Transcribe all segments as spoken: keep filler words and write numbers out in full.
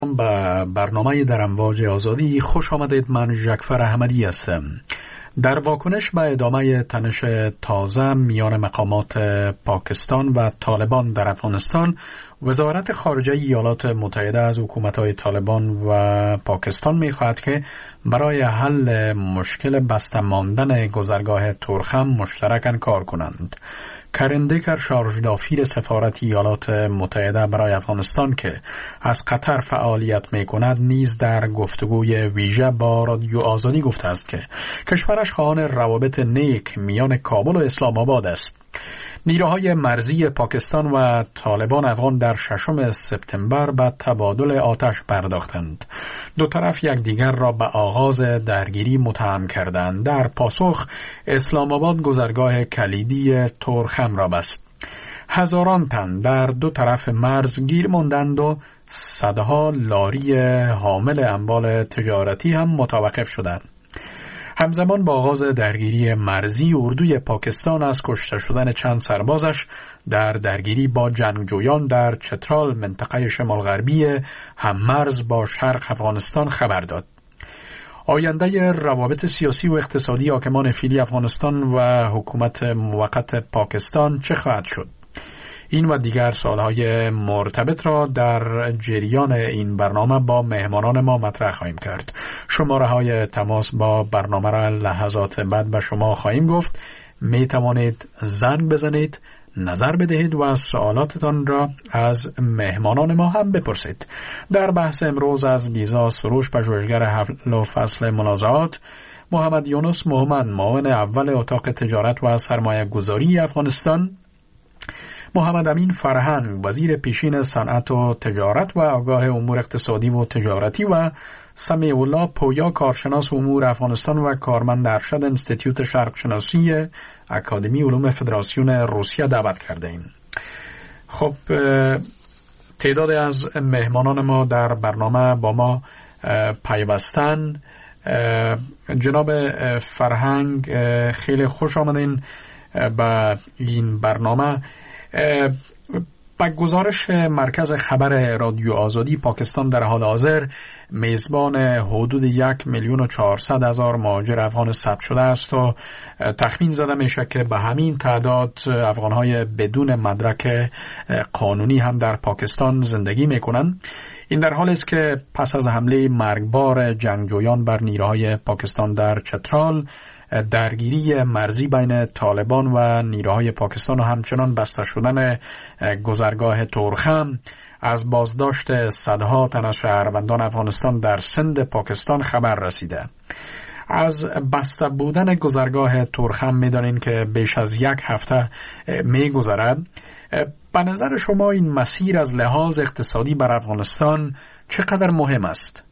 به برنامه در امواج آزادی خوش آمدید. من ژکفر احمدی هستم. در واکنش به ادامه تنش تازه میان مقامات پاکستان و طالبان در افغانستان، وزارت خارجه ایالات متحده از حکومت‌های طالبان و پاکستان می‌خواهد که برای حل مشکل بسته ماندن گذرگاه تورخم مشترکاً کار کنند. کرن دیکر، شارژدافیر سفارت ایالات متحده برای افغانستان که از قطر فعالیت می‌کند، نیز در گفتگوی ویژه با رادیو آزادی گفته است که کشورش خواهان روابط نیک میان کابل و اسلام آباد است. نیروهای مرزی پاکستان و طالبان افغان در ششم سپتامبر به تبادل آتش پرداختند. دو طرف یکدیگر را به آغاز درگیری متهم کردند. در پاسخ اسلام آباد گذرگاه کلیدی تورخم را بست. هزاران تن در دو طرف مرز گیر ماندند و صدها لاری حامل اموال تجارتی هم متوقف شدند. همزمان با آغاز درگیری مرزی، اردوی پاکستان از کشته شدن چند سربازش در درگیری با جنگجویان در چترال، منطقه شمال غربی هممرز با شرق افغانستان خبر داد. آینده روابط سیاسی و اقتصادی حاکمان فعلی افغانستان و حکومت موقت پاکستان چه خواهد شد؟ این و دیگر سوالهای مرتبط را در جریان این برنامه با مهمانان ما مطرح خواهیم کرد. شماره های تماس با برنامه را لحظات بعد به شما خواهیم گفت. می توانید زنگ بزنید، نظر بدهید و سوالاتتان را از مهمانان ما هم بپرسید. در بحث امروز از گیزا سروش، پژوهشگر حل و فصل منازعات، محمد یونس محمد، معاون اول اتاق تجارت و سرمایه گذاری افغانستان، محمد امین فرهنگ، وزیر پیشین صنعت و تجارت و آگاه امور اقتصادی و تجارتی، و سمیع الله پویا، کارشناس امور افغانستان و کارمند ارشد انستیتیوت شرق شناسی اکادمی علوم فدراسیون روسیه دعوت کرده ایم. خب، تعداد از مهمانان ما در برنامه با ما پیوستن. جناب فرهنگ، خیلی خوش آمدین به این برنامه. با گزارش مرکز خبر رادیو آزادی، پاکستان در حال حاضر میزبان حدود یک میلیون و چهارصد هزار مهاجر افغان ثبت شده است و تخمین زده میشه که به همین تعداد افغانهای بدون مدرک قانونی هم در پاکستان زندگی میکنند. این در حالی است که پس از حمله مرگبار جنگجویان بر نیروهای پاکستان در چترال، درگیری مرزی بین طالبان و نیروهای پاکستان و همچنان بسته شدن گذرگاه تورخم، از بازداشت صدها تن از شهروندان افغانستان در سند پاکستان خبر رسیده. از بسته بودن گذرگاه تورخم می‌دانین که بیش از یک هفته می‌گذرد. به نظر شما این مسیر از لحاظ اقتصادی بر افغانستان چقدر مهم است؟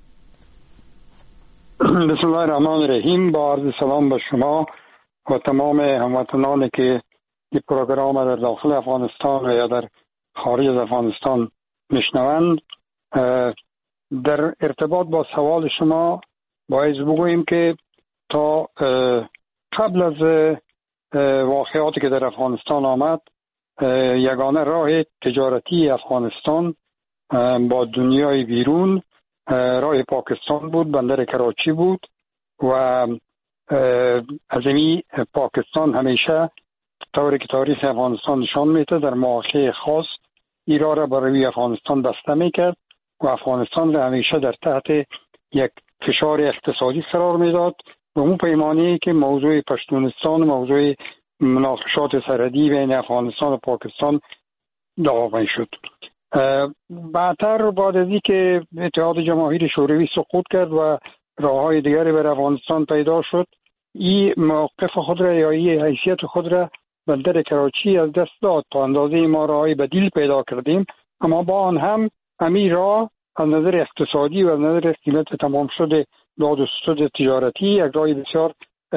بسم الله الرحمن الرحیم. با عرض سلام به شما و تمام هموطنانی که این پروگرام در داخل افغانستان یا در خارج از افغانستان میشنوند. در ارتباط با سوال شما باید بگوییم که تا قبل از واقعاتی که در افغانستان آمد، یگانه راه تجارتی افغانستان با دنیای بیرون راه پاکستان بود، بندر کراچی بود و از این پاکستان همیشه طوری که تاریخ افغانستان نشان میده در مواقع خاص ایران را برای افغانستان بسته میکرد و افغانستان را همیشه در تحت یک فشار اقتصادی قرار میداد و اون پیمانه‌ای که موضوع پشتونستان، موضوع مناقشات سرحدی بین افغانستان و پاکستان دعوا شد. بعدتر بعد از اینکه اتحاد جماهیر شوروی سقوط کرد و راههای دیگری بر افغانستان پیدا شد، این موقف خود را یا این حیثیت خود را بندر کراچی از دست داد. تا اندازه ما راهی بدیل پیدا کردیم، اما با آن هم همین راه از نظر اقتصادی و از نظر قیمت تمام شده داد و ستد تجارتی یک راه بسیار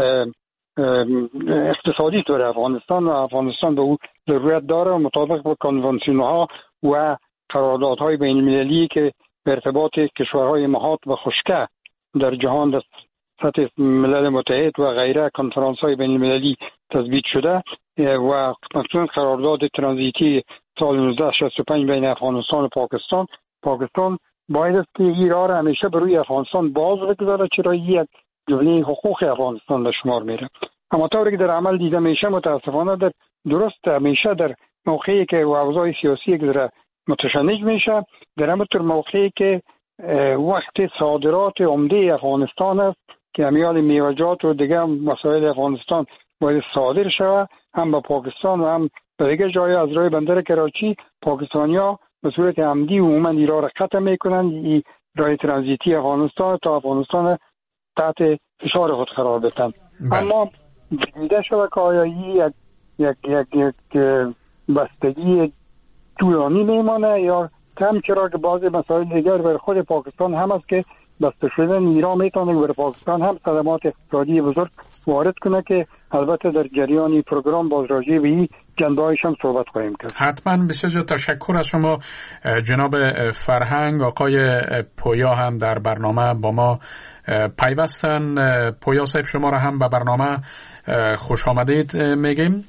اقتصادی داره افغانستان و افغانستان به او ضرورت داره و مطابق با کنوانسیون‌ها و قراردادهای بین المللی که به ارتباط کشورهای محاط و خشکه در جهان در سطح ملل متحد و غیره کنفرانس‌های بین المللی تثبیت شده و مخصوصا قرارداد ترانزیتی سال نوزده شصت و پنج بین افغانستان و پاکستان پاکستان باید است که ایران همیشه به روی افغانستان باز بگذاره، چرا یک جمله حقوق افغانستان به شمار میره. اما طوری که در عمل دیده میشه متاسفانه در درست همیشه در موقعی که اوضاع سیاسی در متشنج میشه، در همونطور موقعی که وقت صادرات عمده افغانستان است که امیال میوه‌جات و دیگه مسائل افغانستان باید صادر شود، هم به پاکستان و هم به دیگه جای از راه بندر کراچی پاکستانیا به صورت عمدی و عموما ایران را قطع میکنند، این راه ترانزیتی افغانستان تا افغانستان تحت فشار خود قرار بدن. اما دیده شده که آیا یک یک یک یک بستگی طولانی میمانه یا کم، چرا که بعضی مسائل دیگر بر خود پاکستان هم است که بسته شدن ایران میتونه بر پاکستان هم صدمات اقتصادی بزرگ وارد کنه که البته در جریان پروگرام باز راجع به این جنبه‌هایش هم صحبت خواهیم کرد. حتما. بسیار تشکر از شما جناب فرهنگ. آقای پویا هم در برنامه با ما پیوستن. پویا صاحب شما را هم به برنامه خوش آمدید میگیم.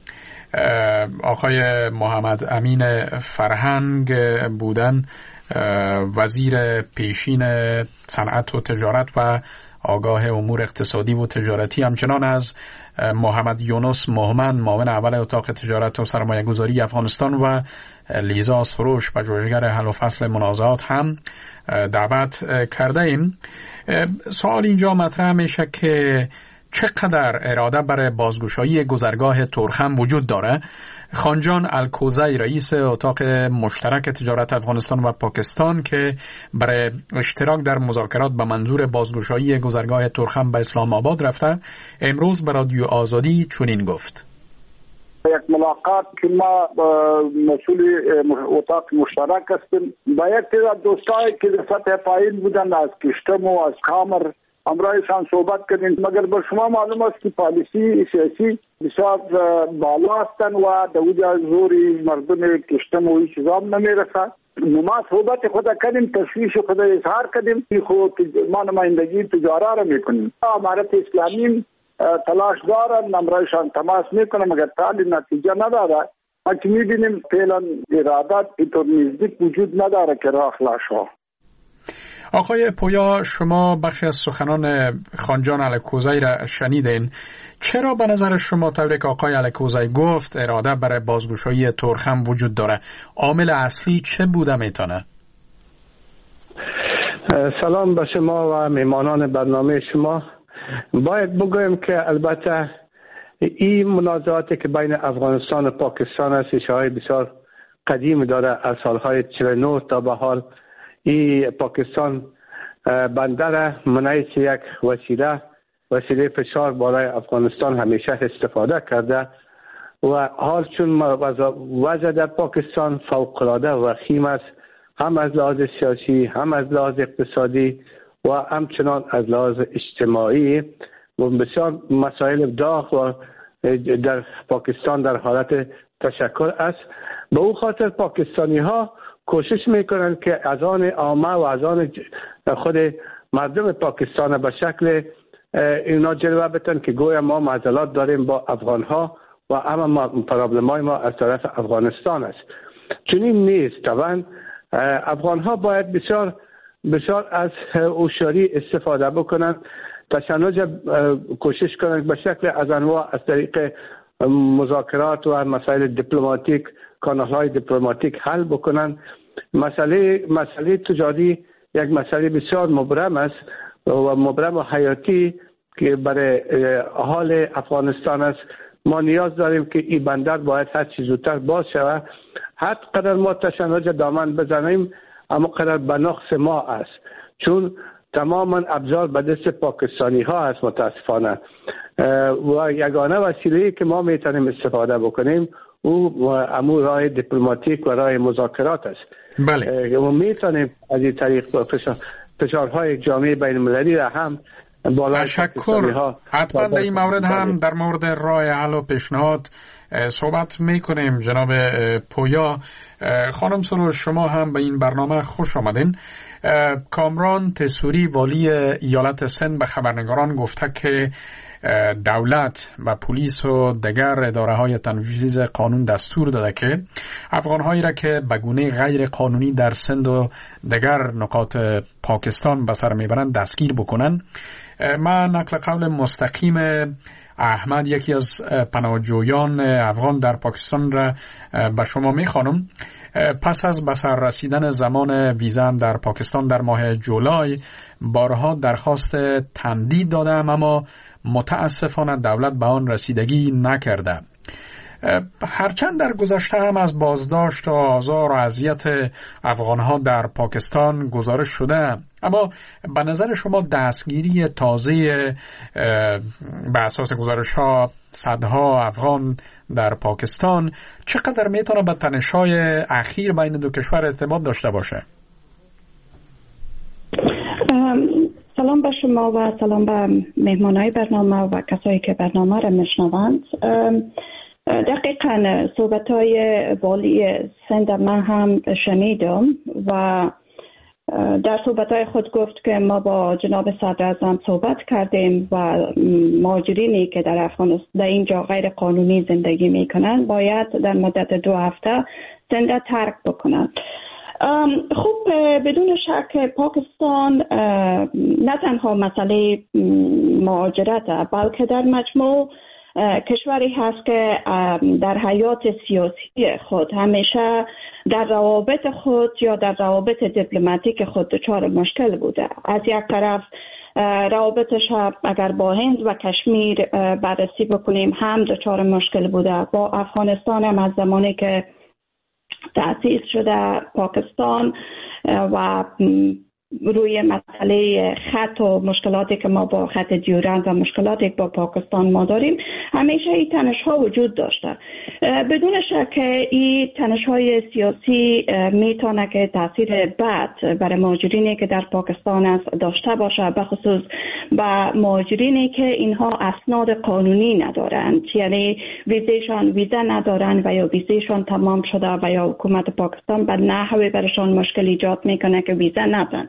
آقای محمد امین فرهنگ بودن وزیر پیشین صنعت و تجارت و آگاه امور اقتصادی و تجارتی، همچنان از محمد یونس مهمن معاون اول اتاق تجارت و سرمایه گذاری افغانستان و لیزا سروش پژوهشگر حل و فصل منازعات هم دعوت کرده ایم. سوال اینجا مطرح میشه که چقدر اراده برای بازگشایی گذرگاه تورخم وجود داره؟ خانجان الکوزی رئیس اتاق مشترک تجارت افغانستان و پاکستان که برای اشتراک در مذاکرات به منظور بازگشایی گذرگاه تورخم به اسلام آباد رفته، امروز به رادیو آزادی چنین گفت: یک ملاقات که ما مسئول اتاق مشترک هستیم با یک تعداد دوستایی که در سطح پایین بودن از کشتم و از کامر امرایشان صحبت کردیم، مگر به شما معلوم است که پالیسی سیاسی بسیار بالا هستند و دوجا زوری مردم کشتم و این چیزا هم نمیرسد. ما صحبت خود کردیم، تشویش خود اظهار کردیم که خود ما نمایندگی تجارت را میکنیم. امارت اسلامی تلاش دارن امرایشان تماس میکنه مگر تعالی نتیجه نداره. ما که میبینیم فعلا ارادات اینطور نزدیک وجود نداره که راه خلاص شد. آقای پویا، شما بخشی از سخنان خانجان الکوزی را شنیدین. چرا به نظر شما طوری که آقای الکوزی گفت اراده برای بازگشایی تورخم وجود داره؟ عامل اصلی چه بوده میتونه؟ سلام به شما و میمانان برنامه شما. باید بگویم که البته این منازعاتی که بین افغانستان و پاکستان است ریشه‌های بسیار قدیم داره. از سالهای چهل و نه تا به حال این پاکستان بندر منعی یک وسیله وسیله فشار بالای افغانستان همیشه استفاده کرده و حال چون وضع در پاکستان فوق‌العاده وخیم است، هم از لحاظ سیاسی هم از لحاظ اقتصادی و همچنان از لحاظ اجتماعی و بسیار مسائل داغ و در پاکستان در حالت تشکل است. به او خاطر پاکستانی ها کوشش میکنند که از آن عامه و از آن خود مردم پاکستان به شکل اینا جلوه بتن که گویا ما معضلات داریم با افغان ها و اما پرابلم های ما از طرف افغانستان است. چنین نیست. طبعا افغان ها باید بسیار بسیار از هوشیاری استفاده بکنند، تشنج کوشش کنند به شکل از انواع از طریق مذاکرات و مسائل دیپلماتیک کانال‌های دیپلماتیک حل بکنند. مسئله مسئله تجاری یک مسئله بسیار مبرم است و مبرم و حیاتی که برای حال افغانستان است. ما نیاز داریم که این بندر باید هر چیز زودتر باز شود. هر قدر ما تشنج دامن بزنیم اما قدر به نقص ما است، چون تماما ابزار به دست پاکستانی ها است متاسفانه و یگانه وسیله‌ای که ما میتونیم استفاده بکنیم او امور راه دیپلماتیک و راه مذاکرات است. بله. و میتونیم از این طریق فشارهای جامعه بین المللی را هم بالای تشکر. حتما در این مورد هم در مورد راه حل و پیشنهاد صحبت میکنیم. جناب پویا، خانم سروش شما هم به این برنامه خوش آمدین. کامران تسوری والی ایالت سند به خبرنگاران گفته که دولت و پلیس و دیگر اداره های تنفیذ قانون دستور داده که افغان هایی را که به گونه غیر قانونی در سند و دیگر نقاط پاکستان به سر میبرند دستگیر بکنن. من نقل قول مستقیم احمد، یکی از پناهجویان افغان در پاکستان را به شما میخوانم. پس از به سر رسیدن زمان ویزا در پاکستان در ماه جولای بارها درخواست تمدید دادم، اما متاسفانه دولت به آن رسیدگی نکرده. هرچند در گذشته هم از بازداشت و آزار و اذیت افغانها در پاکستان گزارش شده، اما به نظر شما دستگیری تازه به اساس گزارش ها صدها افغان در پاکستان چقدر میتونه به تنش‌های اخیر بین دو کشور ارتباط داشته باشه؟ سلام به شما و سلام به مهمانای برنامه و کسایی که برنامه را میشنوند. دقیقاً صحبت‌های والی سند من هم شنیدم و در صحبت‌های خود گفت که ما با جناب صدراعظم صحبت کردیم و مهاجرینی که در افغانستان در اینجا غیر قانونی زندگی میکنن باید در مدت دو هفته سند ترک بکنن. خب بدون شک پاکستان نه تنها مسئله مهاجرت بلکه در مجموع کشوری هست که در حیات سیاسی خود همیشه در روابط خود یا در روابط دیپلماتیک خود دچار مشکل بوده. از یک طرف روابطش اگر با هند و کشمیر بررسی بکنیم هم دچار مشکل بوده، با افغانستان هم از زمانی که تأسیس شده پاکستان و روی مسئله خط و مشکلاتی که ما با خط دیورند و مشکلاتی که با پاکستان ما داریم همیشه این تنش ها وجود داشته. بدون شک این تنش های سیاسی میتونه که تاثیر بد برای مهاجرینی که در پاکستان است داشته باشه، به خصوص به مهاجرینی که اینها اسناد قانونی ندارند، یعنی ویزیشان ویزا ندارند و یا ویزیشان تمام شده و یا حکومت پاکستان به نحوی برشان مشکل ایجاد میکنه که ویزا ندارند.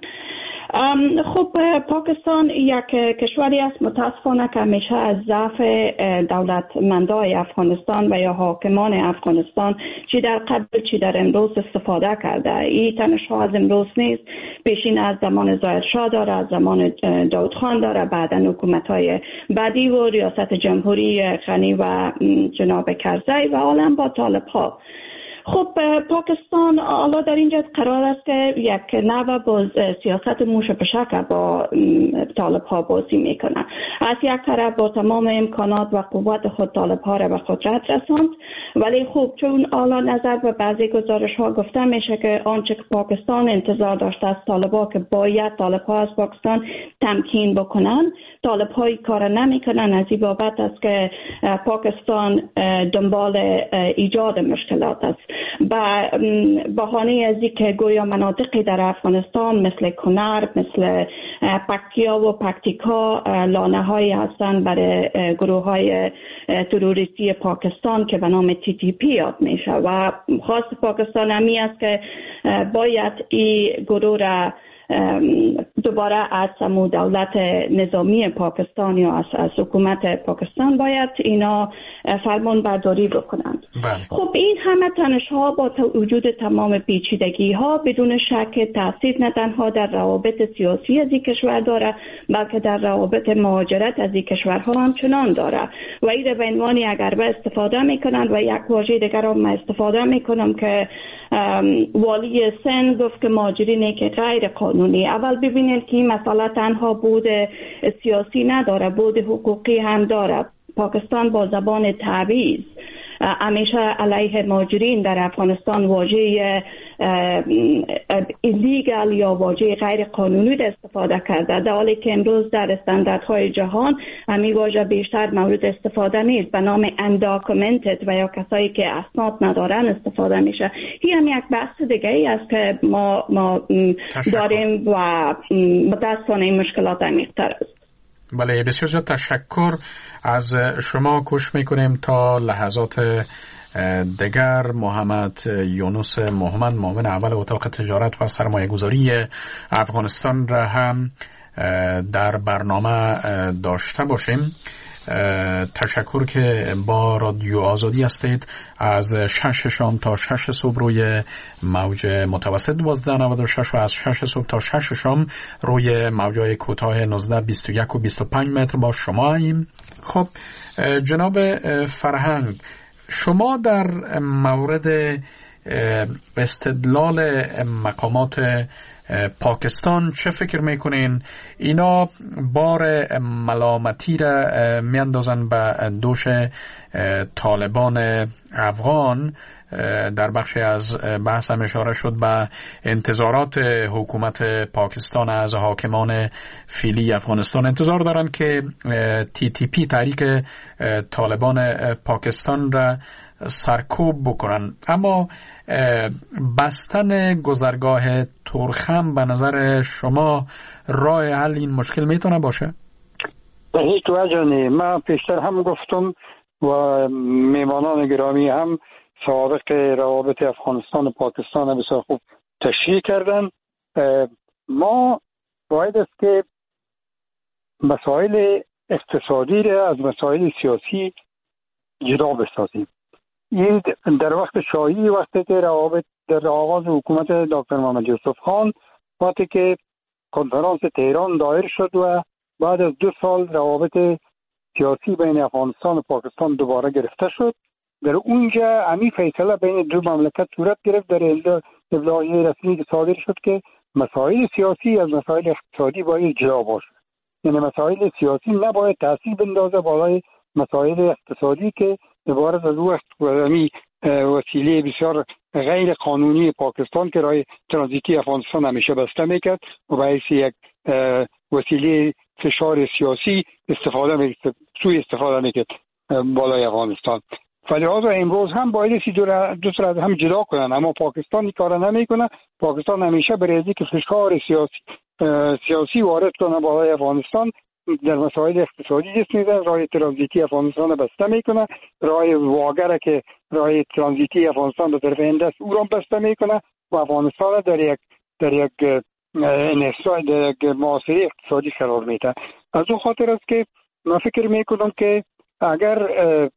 خب پاکستان یک کشوری است متاسفانه که همیشه از ضعف دولتمندای افغانستان و یا حاکمان افغانستان چی در قبل چی در امروز استفاده کرده. این تنش ها از امروز نیست، پیشین از زمان ظاهر شاه داره، از زمان داود خان داره، بعدا حکومت های بعدی و ریاست جمهوری غنی و جناب کرزی و عالم با طالب ها. خب پاکستان حالا در اینجا قرار است که یک نوع با سیاست موش پشک با طالب ها بازی میکنه. از یک طرف با تمام امکانات و قوت خود طالب ها را به قدرت رساند، ولی خب چون حالا نظر به بعضی گزارش ها گفته میشه که آنچه که پاکستان انتظار داشته از طالب ها که باید طالب ها از پاکستان تمکین بکنن، طالب های کار نمی کنن. از این بابت است که پاکستان دنبال ایجاد مشکلات است. با بهانه از اینکه گویا مناطقی در افغانستان مثل کنر، مثل پکتیا و پکتیکا لانه هایی هستند برای گروه های تروریستی پاکستان که به نام تی تی پی یاد میشه و خاص پاکستان همی است که باید این گروه را دوباره از سمو دولت نظامی پاکستان یا از, از حکومت پاکستان باید اینا فرمان برداری بکنند. بله. خب این همه تنش ها با وجود تمام پیچیدگی ها بدون شک تاثیر نه تنها در روابط سیاسی از این کشور داره بلکه در روابط مهاجرت از این کشورها هم چنان داره و این به عنوانی اگر به استفاده میکنند و یک واژه دیگر رو من استفاده میکنم که والی سند گفت که مهاجرینی که غیر قانونی. اول ببینید که این مسئله تنها بود سیاسی نداره، بود حقوقی هم داره. پاکستان با زبان تعویض همیشه علیه مهاجرین در افغانستان واژه ایلیگال یا واژه غیر قانونی را استفاده کرده، در حالی که امروز در استانداردهای جهان همین واژه بیشتر مورد استفاده نیست، به نام انداکومنتد و یا کسایی که اسناد ندارن استفاده میشه. این هم یک بحث دیگه ای است که ما ما داریم و متاسفانه این مشکلات عمیق‌تر است. بله، بسیار زیاد تشکر از شما. کوشش میکنیم تا لحظات دیگر محمد یونس محمد، معاون اول اتاق تجارت و سرمایه گذاری افغانستان را هم در برنامه داشته باشیم. تشکر که با رادیو آزادی هستید. از شش شام تا شش صبح روی موج متوسط دوازده نود و شش و از شش صبح تا شش شام روی موجای کوتاه نوزده بیست و یک و بیست و پنج متر با شما ایم. خب جناب فرهنگ، شما در مورد استدلال مقامات پاکستان چه فکر میکنین؟ اینا بار ملامتی را میاندازن به دوش طالبان افغان. در بخشی از بحث هم اشاره شد به انتظارات حکومت پاکستان از حاکمان فعلی افغانستان. انتظار دارن که تی تی پی تحریک طالبان پاکستان را سرکوب بکنن، اما بستن گذرگاه تورخم به نظر شما راه حل این مشکل میتونه باشه؟ به هیچ وجه نه. من پیشتر هم گفتم و میمانان گرامی هم سابق روابط افغانستان و پاکستان بسیار خوب تشریح کردن. ما باید است که مسائل اقتصادی را از مسائل سیاسی جدا بسازیم. این در وقت شاهی، وقتی که روابط در آغاز حکومت دکتر محمد یوسف خان، وقتی که کنفرانس تهران دایر شد و بعد از دو سال روابط سیاسی بین افغانستان و پاکستان دوباره گرفته شد، در اونجا امی فیصله بین دو مملکت صورت گرفت. در ابلاغیه رسمی که صادر شد که مسائل سیاسی از مسائل اقتصادی باید جدا باشه، یعنی مسائل سیاسی نباید تاثیر بندازه بالای مسائل اقتصادی که عبارت از او وسیله بسیار غیر قانونی پاکستان که راه ترانزیتی افغانستان همیشه بسته میکرد و باعث یک وسیله فشار سیاسی استفاده میکرد، سوی استفاده میکرد بالای افغانستان. فلذا امروز هم باید دو طرف از هم جدا کنن، اما پاکستان این کار نمیکنه. پاکستان همیشه برای که فشار سیاسی سیاسی وارد کنه بالای افغانستان در مسائل اقتصادی دست میزنه، راه ترانزیتی افغانستان بسته میکنه، راه واگر که راه ترانزیتی افغانستان به طرف هند است او را بسته میکنه و افغانستان در یک در یک انحصار در یک معاصره اقتصادی قرار میده. از اون خاطر است که من فکر میکنم که اگر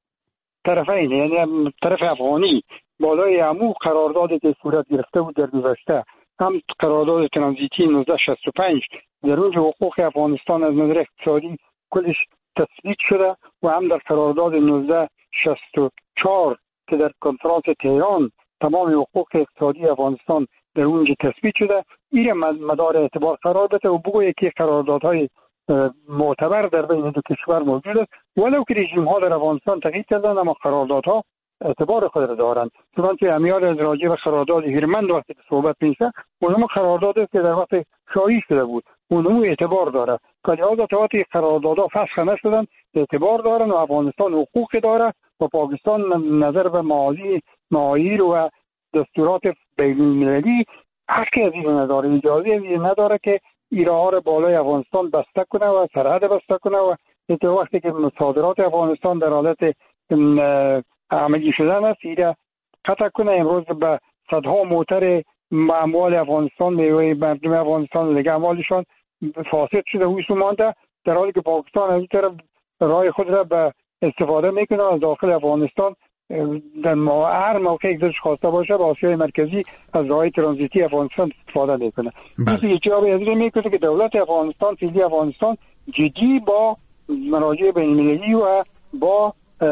طرفین، یعنی طرف افغانی بالای عمو قراردادی که صورت گرفته بود در گذشته، هم قرارداد ترانزیتی نوزده شصت و پنج در اونجا حقوق افغانستان از نظر اقتصادی کلش تثبیت شده و هم در قرارداد نوزده شصت و چهار که در کنفرانس تهران تمام حقوق اقتصادی افغانستان در اونجا تثبیت شده. این مدار اعتبار قرار بده و بگویه که قراردادهای معتبر در بین دو کشور موجود است، ولو که رژیم ها در افغانستان تغییر کردن اما قراردادها اعتبار خود را دارند. چنانچه امیال از راجع به قرارداد هیرمند وقتی که صحبت میشه، اونم قرارداد است که در وقت شایع شده بود، اونم اعتبار داره. که لحاظا تا وقتی قراردادها فسخ نشدن اعتبار دارن و افغانستان حقوق داره و پاکستان نظر به معالی معایر و دستورات بین المللی حقی از این نداره، اجازه از این نداره که ایرها را بالای افغانستان بسته کنه و سرحد بسته کنه و تا وقتی که صادرات افغانستان در حالت عملی شدن است ایره قطع کنه. امروز به صدها موتر اموال افغانستان، میوه مردم افغانستان و دیگه اموالشان فاسد شده و ایسو مانده، در حالی که پاکستان از این طرف راه خود را به استفاده میکنه از داخل افغانستان در هر موقع یک دلش خواسته باشه به آسیای مرکزی از راه ترانزیتی افغانستان استفاده میکنه. این یه جوابی از این میکنه که دولت افغانستان، فعلی افغانستان جدی با مراجع بین المللی و با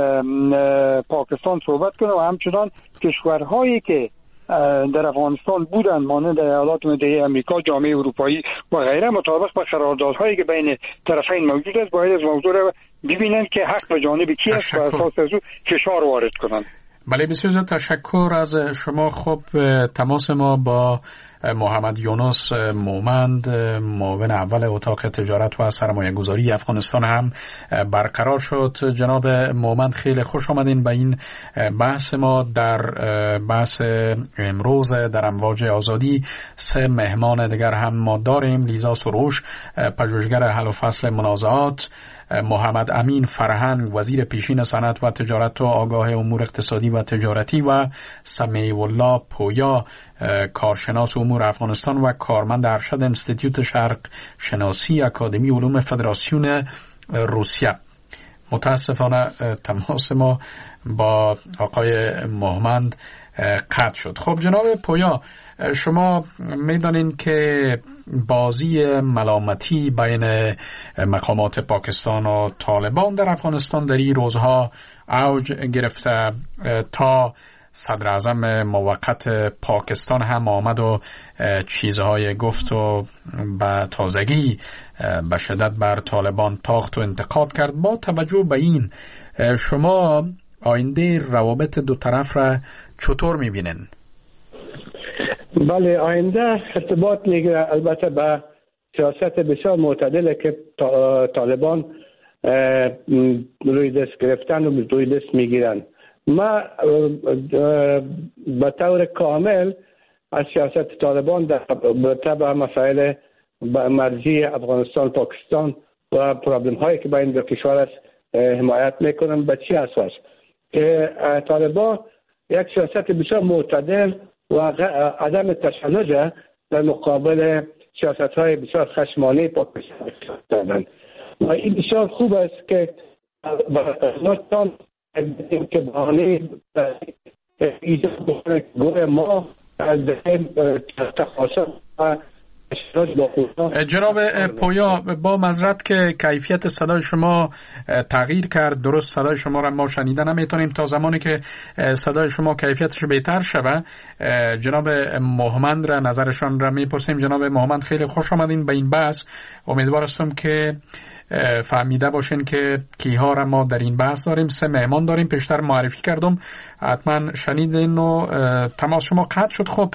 پاکستان صحبت کنه و همچنان کشورهایی که در افغانستان بودن مانند ایالات متحده آمریکا، جامعه اروپایی و غیره مطابق با قراردادهایی که بین طرفین موجود است باید از موضوع را ببینن که حق به جانب کی است و اساس از او فشار وارد کنن. بله، بسیار زیاد تشکر از شما. خب تماس ما با محمد یونس مومند، معاون اول اتاق تجارت و سرمایه گذاری افغانستان هم برقرار شد. جناب مومند خیلی خوش آمدین به این بحث ما. در بحث امروز در امواج آزادی سه مهمان دیگر هم ما داریم: لیزا سروش، پژوهشگر حل و فصل منازعات، محمد امین فرهنگ، وزیر پیشین صنعت و تجارت و آگاه امور اقتصادی و تجارتی، و سمیع الله پویا، کارشناس امور افغانستان و کارمند ارشد انستیتوت شرق شناسی اکادمی علوم فدراسیون روسیه. متاسفانه تماس ما با آقای مهمند قطع شد. خب جناب پویا، شما میدانین که بازی ملامتی بین مقامات پاکستان و طالبان در افغانستان در این روزها اوج گرفته تا صدر اعظم موقت پاکستان هم آمد و چیزهای گفت و به تازگی به شدت بر طالبان تاخت و انتقاد کرد. با توجه به این شما آینده روابط دو طرف را چطور میبینن؟ بله، آینده ارتباط میگیره البته به سیاست بسیار معتدله که طالبان روی دست گرفتن و روی دست میگیرن. ما به طور کامل از سیاست طالبان در تبع مسائل مرزی افغانستان پاکستان و پرابلم هایی که بین دو کشور است حمایت میکنم. به چی اساس؟ که طالبان یک سیاست بسیار معتدل و عدم تشنج در مقابل سیاست های بسیار خشمانه پاکستان دارند و این بسیار خوب است که افغانستان که بهانه ایجاد گروه ما از تخاصم و جناب پویا، با معذرت که کیفیت صدای شما تغییر کرد، درست صدای شما را ما شنیده نمیتونیم. تا زمانی که صدای شما کیفیتش بهتر شوه جناب مهمند را نظرشان را میپرسیم. جناب مهمند، خیلی خوش آمدین به این بحث. امیدوار هستم که فهمیده باشین که کیها را ما در این بحث داریم. سه مهمان داریم، پیشتر معرفی کردم، حتما شنیدین و تماس شما قطع شد. خب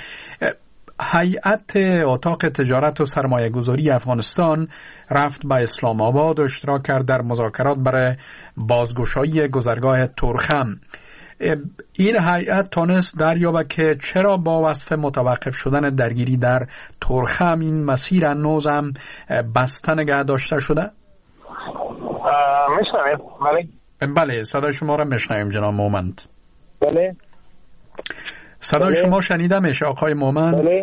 هیئت اتاق تجارت و سرمایه گذاری افغانستان رفت به اسلام آباد و اشتراک کرد در مذاکرات برای بازگشایی گذرگاه تورخم. این هیئت تانست دریابه که چرا با وصف متوقف شدن درگیری در تورخم این مسیر هنوز هم بسته نگه داشته شده؟ میشنوید؟ بله بله، صدای شما را میشنویم جناب مومند. بله صدای بله. شما شنیده میشه آقای مومند؟ بله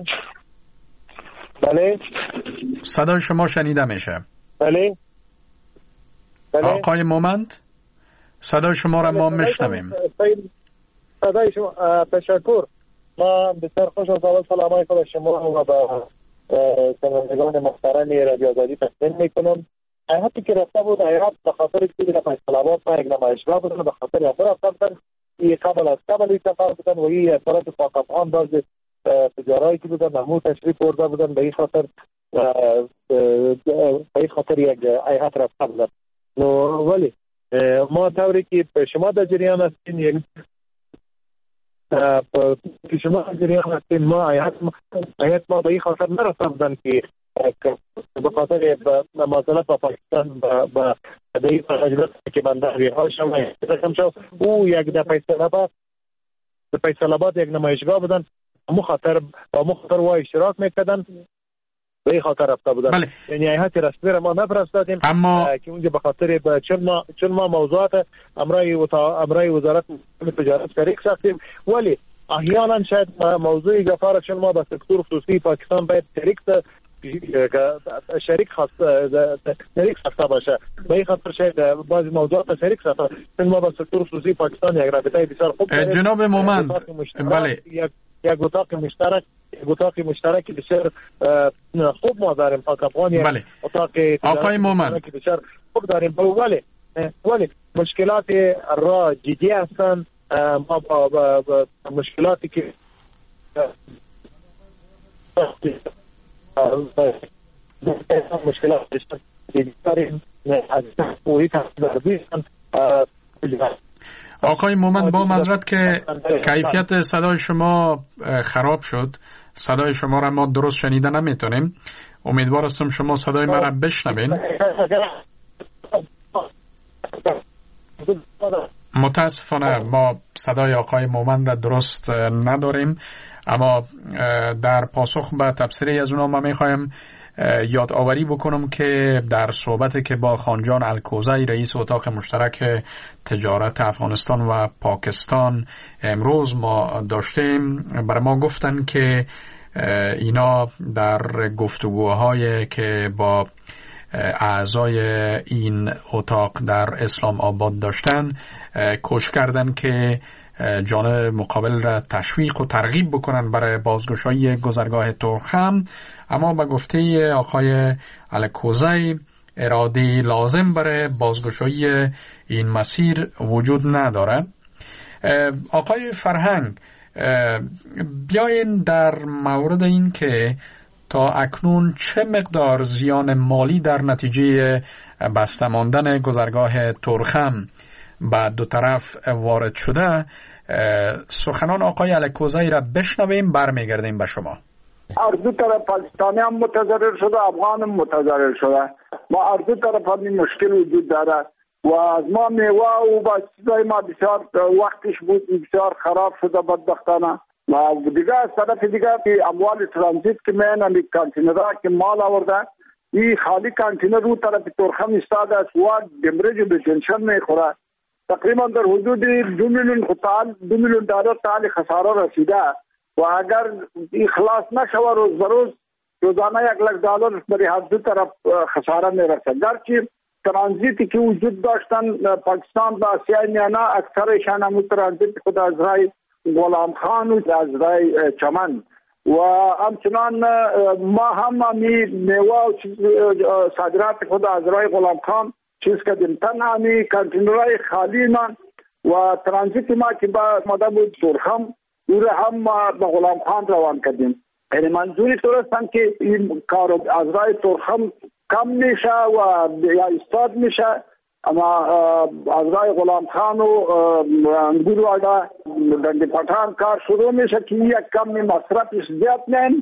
بله صدای شما شنیده میشه. بله بله آقای مومند، صدای شما را ما میشنویم. صدای شما تشکر. ما بسیار خوش از اول سلامای خود شما و با شنوندگان محترم رادیو آزادی تقدیم میکنم. هیئتی که رفته بود هیئت به خاطر که در فیصل‌آباد ما یک نمایشگاه بودن، به خاطر افراد رفتن این قبل از قبل این سفر بودن و این اطلاعات پاک افغان باز تجارایی که بودن همون تشریف برده بودن. به این خاطر به این خاطر یک هیئت رفته بودن. ولی ما طوری که شما در جریان هستین یک که شما در جریان هستین ما هیئت ما به این خاطر نرفته بودن که به خاطر معاملات با پاکستان با به این مجلس که من در ها شما او یک در فیصل‌آباد در فیصل‌آباد یک نمایشگاه بودن، همون خاطر همون خاطر و اشتراک میکردن، به این خاطر رفته بودن. بله. یعنی هیئت رسمی را ما نفرستادیم اما که اونجا به خاطر چون ما چون ما موضوعات امرای امرای وزارت تجارت شریک ساختیم، ولی احیانا شاید موضوع گفار چون ما با سکتور خصوصی پاکستان باید شریک شریک خاص شریک ساخته باشه. به این خاطر شاید بعضی موضوعات شریک ساخته چون ما با سکتور خصوصی پاکستان یک رابطه بسیار خوب داریم. جناب مومند، بله یک یک اتاق مشترک یک اتاق مشترک بسیار خوب ما داریم پاک افغان. بله. اتاق آقای مومند بسیار خوب داریم، ولی ولی مشکلات را جدی هستند. ما با, با, با مشکلاتی که مشکلات داریم از پوری تحصیل آقای مومند، با معذرت که کیفیت صدای شما خراب شد، صدای شما را ما درست شنیده نمیتونیم. امیدوار هستم شما صدای ما را بشنوین. متاسفانه ما صدای آقای مومند را درست نداریم، اما در پاسخ به تبصره از اونا ما میخوایم یادآوری بکنم که در صحبتی که با خانجان الکوزی رئیس اتاق مشترک تجارت افغانستان و پاکستان امروز ما داشتیم، برای ما گفتن که اینا در گفتگوهای که با اعضای این اتاق در اسلام آباد داشتن کوشش کردن که جانب مقابل را تشویق و ترغیب بکنن برای بازگشایی گذرگاه ترخم، اما به گفته آقای الکوزی اراده لازم برای بازگشایی این مسیر وجود ندارد. آقای فرهنگ، بیاین در مورد این که تا اکنون چه مقدار زیان مالی در نتیجه بسته ماندن گذرگاه ترخم به دو طرف وارد شده، سخنان آقای الکوزی را بشنویم، برمیگردیم به شما. از دو طرف پاکستانی هم متضرر شده، افغان هم متضرر شده. ما از دو طرف هم مشکل وجود داره و از ما میوه و با چیزای ما بسیار وقتش بود بسیار خراب شده بدبختانه. و دیگه از طرف دیگه اموال ترانزیت که من امی کانتینرها که مال آورده، این خالی کانتینر رو طرف ترخم استاده است و دمرج به جنشن میخوره. تقریبا در حدود دو میلیون خطال دو میلیون دلار تعالی خساره رسیده و اگر اخلاص نشود روز بروز روزانه یک لک دلار برای هر دو طرف خساره میرسه. گرچه ترانزیتی که وجود داشتن پاکستان و آسیای میانه اکثرشان هم ترانزیت خود از رای غلام خان و از رای چمن و همچنان ما هم همی میوه و صادرات خود از رای غلام خان چیز کردیم. تن همی کانتینرهای خالی من و ترانزیت ما که با ماده بود ترخم او را هم به غلام خان روان کردیم. یعنی منظوری درستن که این کار از رای ترخم کم میشه و یا استاد میشه، اما از رای غلام خان و انگور وادا دنگ پتان کار شروع میشه که یک کم مصرفش زیاد نیم.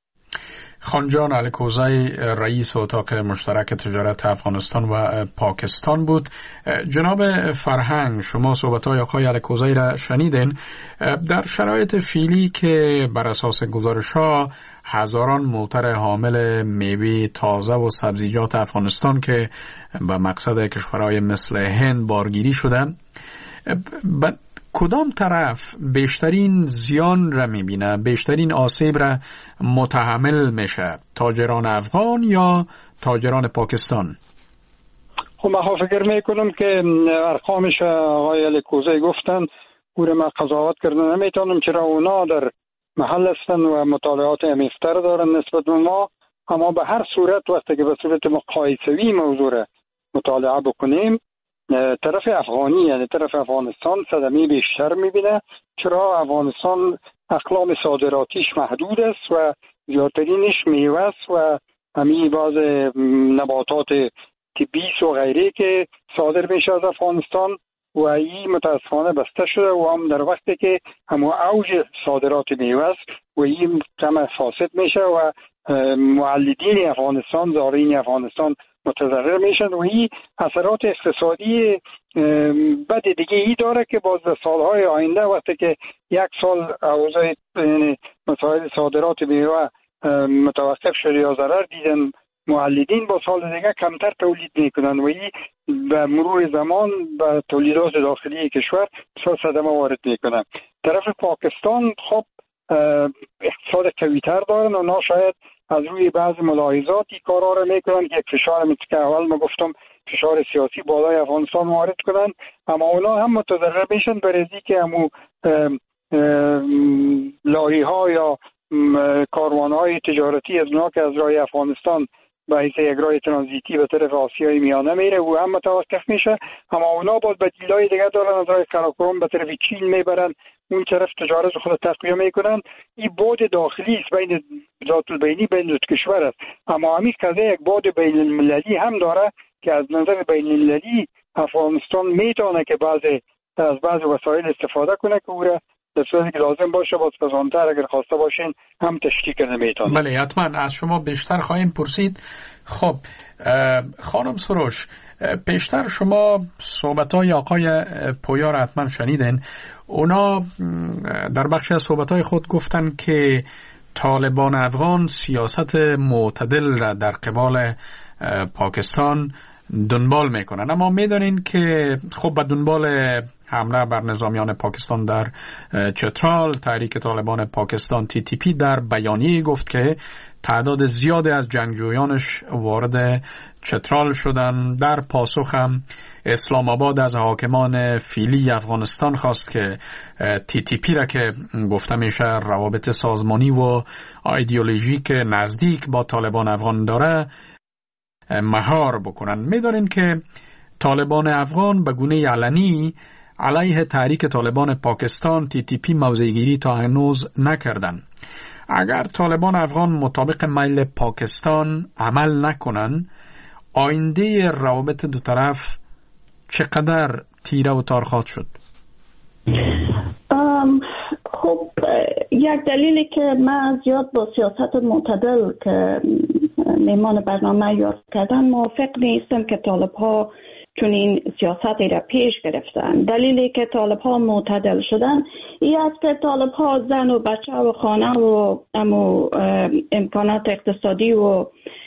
خانجان الکوزی رئیس اتاق مشترک تجارت افغانستان و پاکستان بود. جناب فرهنگ، شما صحبت‌های آقای الکوزی را شنیدین. در شرایط فعلی که بر اساس گزارش‌ها هزاران موتر حامل میوه تازه و سبزیجات افغانستان که به مقصد کشورهای مثل هند بارگیری شدن، کدام طرف بیشترین زیان را میبینه، بیشترین آسیب را متحمل میشه؟ تاجران افغان یا تاجران پاکستان؟ خب من فکر میکنم که ارقامش آقای الکوزی گفتن او را من قضاوت کردن نمیتونم، چرا اونا در محل هستن و مطالعات عمیق‌تر دارن نسبت به ما. اما به هر صورت وقتی که به صورت مقایسوی موضوع را مطالعه بکنیم، طرف افغانی یعنی طرف افغانستان صدمه بیشتر میبینه، چرا افغانستان اقلام صادراتیش محدود است و زیادترینش میوه است و همین بعض نباتات طبی و غیره که صادر میشه از افغانستان و این متاسفانه بسته شده و هم در وقتی که همون اوج صادرات میوه است و این کم فاسد میشه و مولدین افغانستان، زارعین افغانستان متضرر میشن و این اثرات اقتصادی بد دیگه ای داره که باز در سالهای آینده وقتی که یک سال اوضاع مسائل صادرات میوه متوقف شده یا ضرر دیدن مولدین، با سال دیگه کمتر تولید میکنن و این به مرور زمان به تولیدات داخلی کشور بسیار صدمه وارد میکنن. طرف پاکستان خب اقتصاد قوی‌تر دارن و نا شاید از روی بعض ملاحظات این کارا رو میکنن که یک فشار مثل که اول ما گفتم فشار سیاسی بالای افغانستان وارد کنن، اما اونا هم متضرر میشن برای که همو لاهی ها یا کاروان های تجارتی از اونا که از راه افغانستان به حیث یک راه ترانزیتی به طرف آسیای میانه میره و هم متوقف میشه، اما اونا باز بدیلای دیگه دارن از راه قراقرم به طرف چین میبرن، اون طرف تجارت خود تقویه میکنن. این بعد داخلی است بین ذات البینی بین دو کشور است، اما همین قضیه یک بعد بین المللی هم داره که از نظر بین المللی افغانستان میتونه که بعض از بعض وسایل استفاده کنه که او را در صورتی که لازم باشه باز پسانتر اگر خواسته باشین هم تشکیل کنه میتونه. بله حتما از شما بیشتر خواهیم پرسید. خب خانم سروش، پیشتر شما صحبت‌های آقای پویا را حتما شنیدین. اونا در بخشی از صحبت‌های خود گفتن که طالبان افغان سیاست معتدل را در قبال پاکستان دنبال میکنن، اما میدونین که خب به دنبال حمله بر نظامیان پاکستان در چترال. تحریک طالبان پاکستان تی تی پی در بیانیه گفت که تعداد زیادی از جنگجویانش وارد چترال شدند. در پاسخ هم اسلام آباد از حاکمان فیلی افغانستان خواست که تی تی پی را که گفته میشه روابط سازمانی و ایدئولوژیک نزدیک با طالبان افغان داره مهار بکنن. میدانین که طالبان افغان به گونه علنی علیه تحریک طالبان پاکستان تی تی پی موضع‌گیری تا هنوز نکردند. اگر طالبان افغان مطابق میل پاکستان عمل نکنن، آینده روابط دو طرف چقدر تیره و تار خواهد شد؟ خب یک دلیلی که من زیاد با سیاست معتدل که میمان برنامه یاد کردن موافق نیستم که طالب ها چون این سیاستی را پیش گرفتن. دلیلی که طالب ها معتدل شدن این است که طالب ها زن و بچه و خانه و امکانات اقتصادی و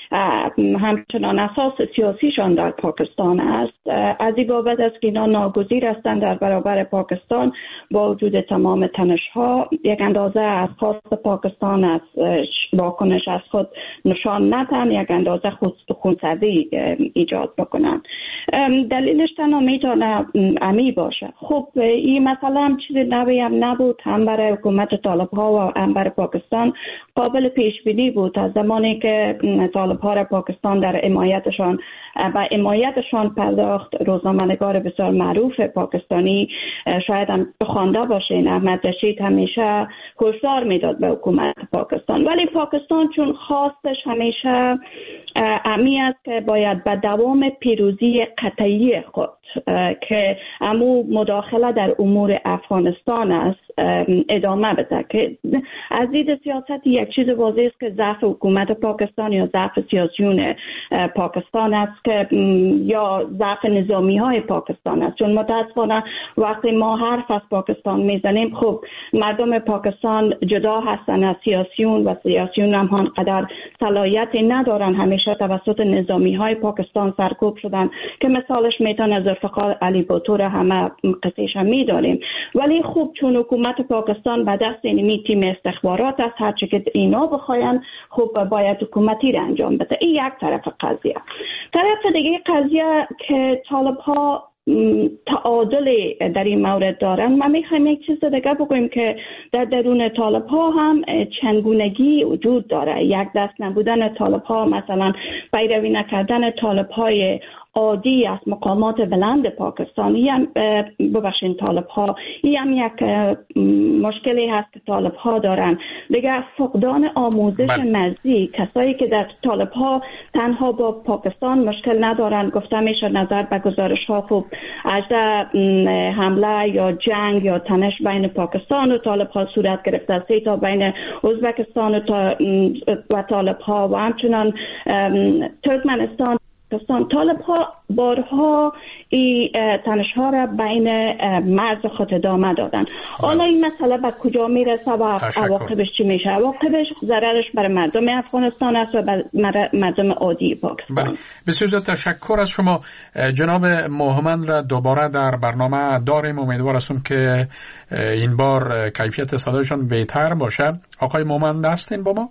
همچنان اساس سیاسیشان در پاکستان است. از این بابت است که اینا ناگزیر هستند در برابر پاکستان با وجود تمام تنش‌ها یک اندازه از خواست پاکستان از واکنش از خود نشان ندن، یک اندازه خونسردی ایجاد بکنن. دلیلش تنها میتونه امی باشه. خب این مثلا هم چیزی نویم نبود، هم برای حکومت طالب ها و هم برای پاکستان قابل پیش بینی بود. از زمانی که طالب ها پاکستان در حمایتشان و حمایتشان پرداخت، روزنامه‌نگار بسیار معروف پاکستانی شاید هم خوانده باشین، احمد رشید همیشه هشدار میداد به حکومت پاکستان، ولی پاکستان چون خواستش همیشه امی است که باید به دوام پیروزی قطعی خود که امو مداخله در امور افغانستان است ادامه بده. که از دید سیاست یک چیز واضح است که ضعف حکومت پاکستان یا ضعف سیاسیون پاکستان است که یا ضعف نظامی های پاکستان است. چون متاسفانه وقتی ما حرف از پاکستان میزنیم، خب مردم پاکستان جدا هستن از سیاسیون و سیاسیون هم آنقدر صلاحیتی ندارن، همیشه توسط نظامی های پاکستان سرکوب شدن که مثالش میتونه ذوالفقار علی بطور همه قصیش هم میداریم. ولی خوب چون حکومت پاکستان به دست اینمی تیم استخبارات است، هرچی که اینا بخواین خب باید حکومتی را انجام بده. این یک طرف قضیه. طرف دیگه قضیه که طالب ها تعادل در این مورد دارن، ما میخوایم یک چیز دیگه بگویم که در درون طالب ها هم چندگونگی وجود داره. یک دست نبودن طالب ها، مثلا پیروی نکردن طالب های عادی از مقامات بلند پاکستانی هم ببخشین طالب ها، این هم یک مشکلی هست که طالب ها دارن. دیگه فقدان آموزش بل. مرزی، کسایی که در طالب ها تنها با پاکستان مشکل ندارن، گفته میشه نظر به گزارش ها خوب اجده حمله یا جنگ یا تنش بین پاکستان و طالب ها صورت گرفته، سه تا بین ازبکستان و, تا و طالب ها و همچنان ترکمنستان. طالب ها بارها این تنش ها را بین مرز خود ادامه دادن. حالا این مسئله به کجا میرسه و عواقبش چی میشه؟ عواقبش ضررش برای مردم افغانستان است و برای مردم عادی پاکستان. بسیار زیاد تشکر از شما جناب موهمند. را دوباره در برنامه داریم، امیدوار هستم که این بار کیفیت صدایشان بهتر باشه. آقای موهمند هستین با ما؟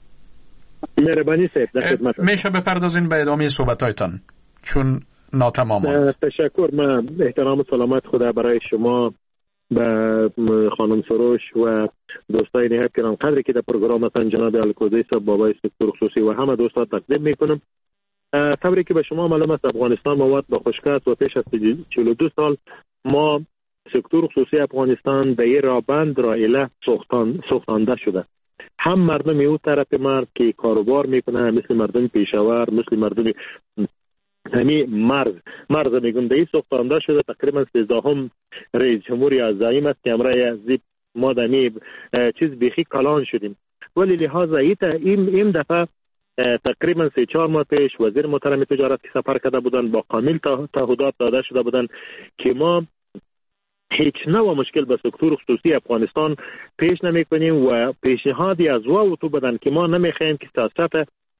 مهربانی صاحب در خدمت. میشه بپردازین به ادامه صحبتایتان چون ناتمام ماند. تشکر. من احترام و سلامت خدا برای شما، به خانم سروش و دوستای نهایت گران قدری که در پروگرام هستن، جناب الکوزی صاحب، بابای سکتور خصوصی و همه دوستان تقدیم میکنم. طوری که به شما معلوم است افغانستان مواد با خشکست و پیش از چهل و دو سال ما سکتور خصوصی افغانستان به این رابند رائله سوختان سوختانده شده. هم مردم او طرف مرد که کاروبار میکنه، مثل مردم پیشاور، مثل مردم همی مرز مرز میگن در این سوختانده شده. تقریبا سیزدهم رئیس جمهوری عظیم است که امرای عزیب ما دمی چیز بیخی کلان شدیم. ولی لحاظ این این دفعه تقریبا سه چهار ماه پیش وزیر محترم تجارت که سفر کرده بودن با کامل تعهدات داده شده بودن که ما هیچ نوع مشکل به سکتور خصوصی افغانستان پیش نمی کنیم و پیشنهادی از او تو بدن که ما نمی خواهیم که سیاست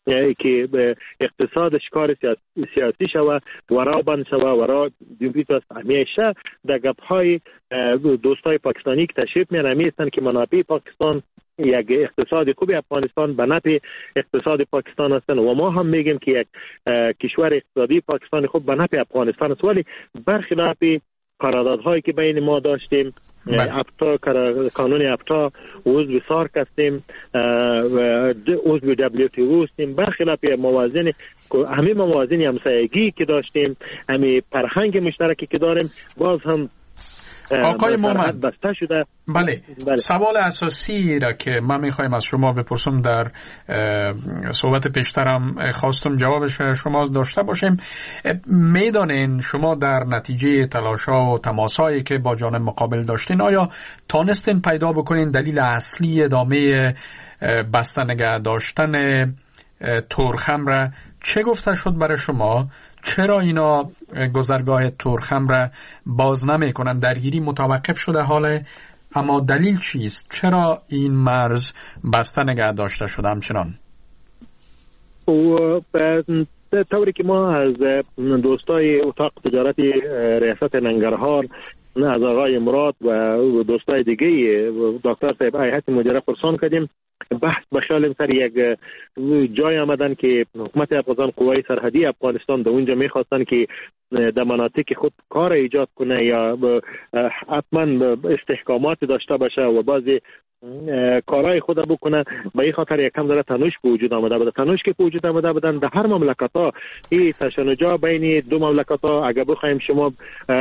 که اقتصادش کار سیاسی شوه ورا بند شوه ورا دیویت است. همیشه در گپ‌های دوستای پاکستانی که تشریف میارن میستن که منافع پاکستان یک اقتصاد خوبی افغانستان به نفع اقتصاد پاکستان هستن و ما هم میگیم که یک کشور اقتصادی پاکستان خوب به نفع افغانستان است. ولی برخلاف قراردادهایی که بین ما داشتیم، افتا قانون افتا عضو سارک هستیم، عضو دبلیو تی او هستیم، برخلاف موازین همه موازین همسایگی که داشتیم، همه فرهنگ مشترکی که داریم، باز هم آقای مومن بسته شده. بله. بله سوال اساسی را که من میخوایم از شما بپرسم در صحبت پیشترم خواستم جوابش شما داشته باشیم. میدانین شما در نتیجه تلاش‌ها و تماسایی که با جانب مقابل داشتین آیا تانستین پیدا بکنین دلیل اصلی ادامه بسته نگه داشتن تورخم را؟ چه گفته شد برای شما؟ چرا اینا گذرگاه تورخم را باز نمی کنن؟ درگیری متوقف شده حاله، اما دلیل چیست؟ چرا این مرز بسته نگه داشته شده همچنان؟ و طوری که ما از دوستای اتاق تجارتی ریاست ننگرهار، از آقای مراد و دوستای دیگه دکتر صاحب هیئت مدیره پرسان کردیم، بحث بخیالیم سر یک جای آمدن که حکومت افغانستان، قوای سرحدی افغانستان در اونجا میخواستن که در مناطق خود کار ایجاد کنه یا حتما استحکامات داشته باشه و بعضی کارهای خود بکنه. به این خاطر یکم ذره تنش به وجود آمده بود. تنش که به وجود آمده بودن در هر مملکت ها، این تشنجا بین دو مملکت ها اگر بخوایم شما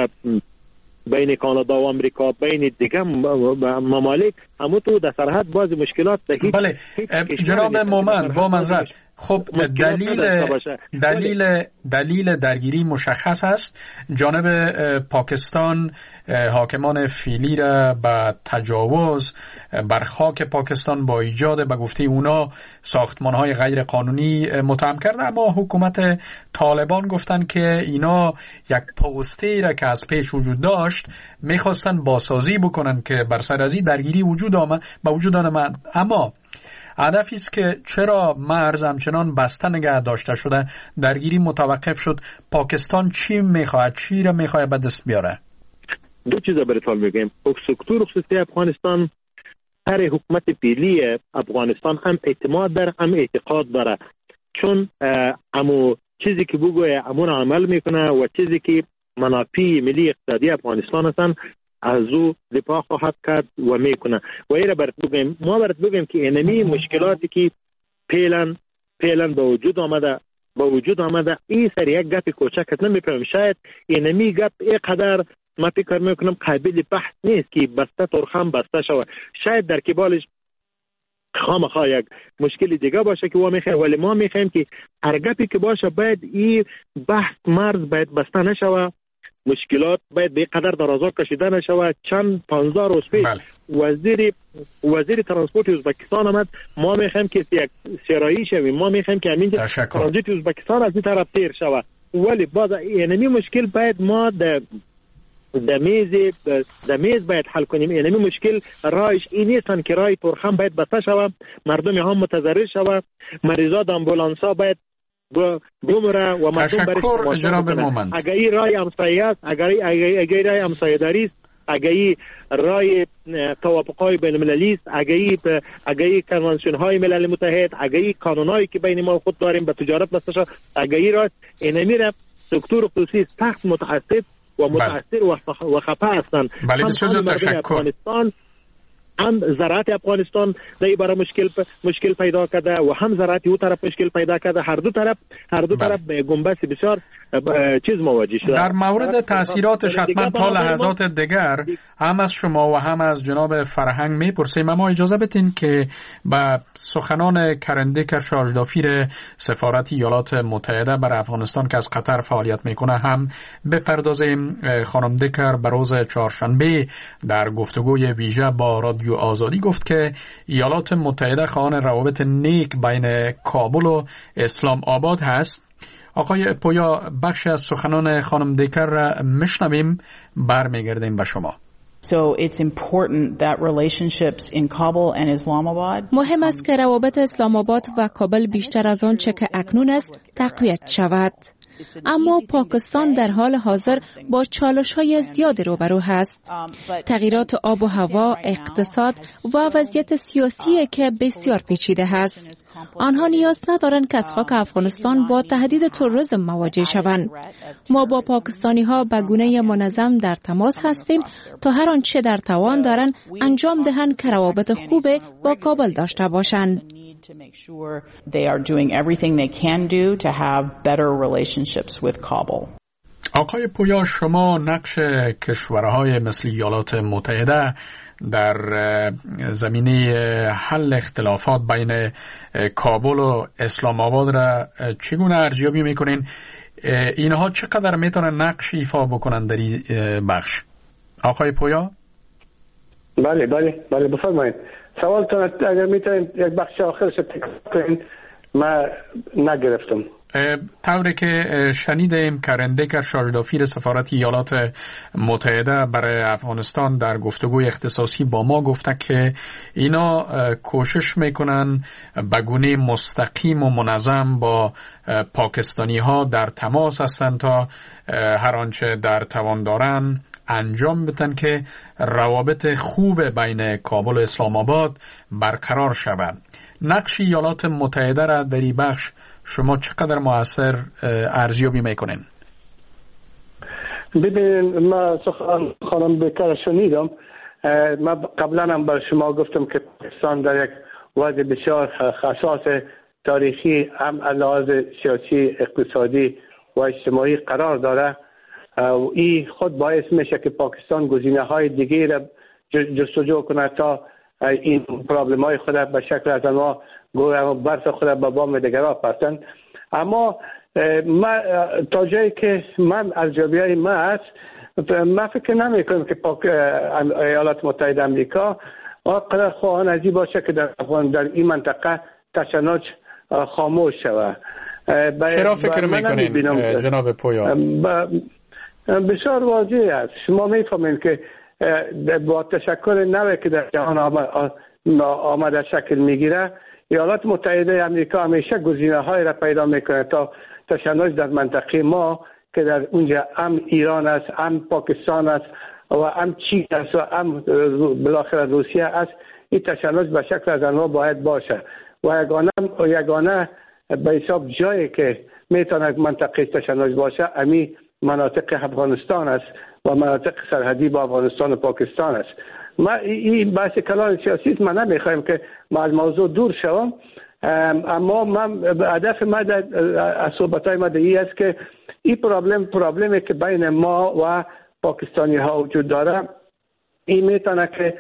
بین کانادا و امریکا، بین دیگه ممالک، همون تو در سرحد بعض مشکلات دهید. بله جناب مومن با معذرت، خب دلیل دلیل دلیل درگیری مشخص است. جانب پاکستان حاکمان فعلی را به تجاوز بر خاک پاکستان با ایجاد به گفته اونا ساختمان‌های غیر قانونی متهم کرده، اما حکومت طالبان گفتن که اینا یک پوستی را که از پیش وجود داشت میخواستن بازسازی بکنن که بر سر از این درگیری وجود آمد به وجود آمد. اما هدفی است که چرا مرز همچنان بسته نگه داشته شده، درگیری متوقف شد؟ پاکستان چی میخواهد، چی را میخواهد به دست بیاره؟ دو چیزا براتون میگم. سکتور خصوصی افغانستان هر حکومت فعلی افغانستان هم اعتماد داره، هم اعتقاد داره، چون امو چیزی که بگویه امون عمل میکنه و چیزی که منافع ملی اقتصادی افغانستان هستن از او دفاع خواهد کرد و میکنه. و ایره برات بگم، ما برات بگم که اینمی مشکلاتی که پیلن پیلن به وجود آمده به وجود آمده این سر یک گپ کوچک نمیفهمم. شاید اینمی گپ اینقدر ما فکر میکنم قابل بحث نیست که بسته تورخم بسته شود. شاید در قبالش خامخا یک مشکل دیگه باشه که ما میخوایم، ولی ما میخوایم که هر گپی که باشه باید این بحث مرز باید بسته نشود، مشکلات باید به قدر درازا کشیده نشود. چند پانزده روز پیش وزیر وزیر ترانسپورت ازبکستان آمد، ما میخوایم که یک سرایی شویم، ما میخوایم که همین ترانزیت ازبکستان از این طرف تیر شود، ولی باز اینمی مشکل باید ما در در میز در میز باید حل کنیم. اینمی مشکل رایش این نیستن که رای تورخم باید بسته شود، مردم هم متضرر شود، مریضات امبولانسا باید بمره و مردم برای جناب مومن. اگر این رای همسایه است، اگر اگر رای همسایه داری است، اگر رای توافق‌های بین‌المللی است، اگر اگر کنوانسیون‌های ملل متحد، اگر قانونایی که بین ما خود داریم به تجارت بسته شود، اگر را اینمی را سکتور خصوصی سخت متعصب و متأثر و خفه هستند. بله بسیار تشکر. هم زراعت افغانستان در برای مشکل مشکل پیدا کرده و هم زراعت او طرف مشکل پیدا کرده. هر دو طرف هر دو طرف به گنبس بسیار چیز مواجه شده. در مورد تاثیراتش حتما تا لحظات دیگر هم از شما و هم از جناب فرهنگ میپرسیم، اما اجازه بدین که با سخنان کرنده کرشاج دافیر سفارت ایالات متحده بر افغانستان که از قطر فعالیت میکنه هم بپردازیم. خانم دکر به روز چهارشنبه در گفتگوی ویژه با رادیو آزادی گفت که ایالات متحده خواهان روابط نیک بین کابل و اسلام آباد هست. آقای پویا بخش از سخنان خانم دیکر را میشنویم، برمیگردیم به شما. So it's important that relationships in Kabul and Islamabad مهم است که روابط اسلام آباد و کابل بیشتر از آن چه که اکنون است تقویت شود. اما پاکستان در حال حاضر با چالش‌های زیادی روبرو هست. تغییرات آب و هوا، اقتصاد و وضعیت سیاسی که بسیار پیچیده است. آنها نیاز ندارند که از خاک افغانستان با تهدید تروریسم مواجه شوند. ما با پاکستانی‌ها به گونه منظم در تماس هستیم تا هر آنچه در توان دارند انجام دهند که روابط خوب با کابل داشته باشند. to make sure they are doing everything they can do to have better relationships with Kabul. آقای پویا، شما نقش کشورهای مثل ایالات متحده در زمینه حل اختلافات بین کابل و اسلام آباد را چگونه ارزیابی میکنین؟ اینها چقدر میتونن نقش ایفا بکنن در این بخش؟ آقای پویا؟ بله بله بله بفرمایید. سوالتون اگر میتونید یک بخش آخرش تکرار کنید، من نگرفتم. طوری که شنیدیم کرندکر شاجدافیر سفارت ایالات متحده برای افغانستان در گفتگوی اختصاصی با ما گفته که اینا کوشش میکنن به گونه مستقیم و منظم با پاکستانی ها در تماس هستند تا هر آنچه در توان دارن انجام بدن که روابط خوب بین کابل و اسلام آباد برقرار شود. نقش ایالات متحده را در این بخش شما چقدر مؤثر ارزیابی میکنین؟ ببینید، ما سخن خانم بیکر شنیدم. ما قبلا هم بر شما گفتم که پاکستان در یک وضع بسیار حساس تاریخی هم لحاظ سیاسی، اقتصادی و اجتماعی قرار داره. این خود باعث میشه که پاکستان گزینه های دیگه را جستجو کنه تا این پرابلم های خود به شکل از آنها برف خود به بام دیگرها پرتن. اما من تا جایی که من ارزیابی های من است، من فکر نمی کنم که پاک ایالات متحده امریکا قرار خواهان از این باشه که در افغان در این منطقه تشنج خاموش شود. چرا فکر میکنین جناب پویا؟ بسیار واضح است. شما میفهمید که با تشکل نوعی که در جهان آمده شکل میگیره، ایالات متحده امریکا همیشه گزینه های را پیدا میکنه تا تشنج در منطقه ما که در اونجا هم ایران است، هم پاکستان است و هم چین است و هم بالاخره روسیه است. این تشنج به شکل از آنها باید باشه و یگانه یگانه به حساب جایی که میتونه منطقه تشنج باشه امی مناطق افغانستان است و مناطق سرحدی با افغانستان و پاکستان است. ما این بحث کلان سیاسی است، من نمیخوایم که ما از موضوع دور شوم، اما من هدف ما از صحبتای ما این است که این پرابلم پرابلمی که بین ما و پاکستانی ها وجود داره، این میتونه که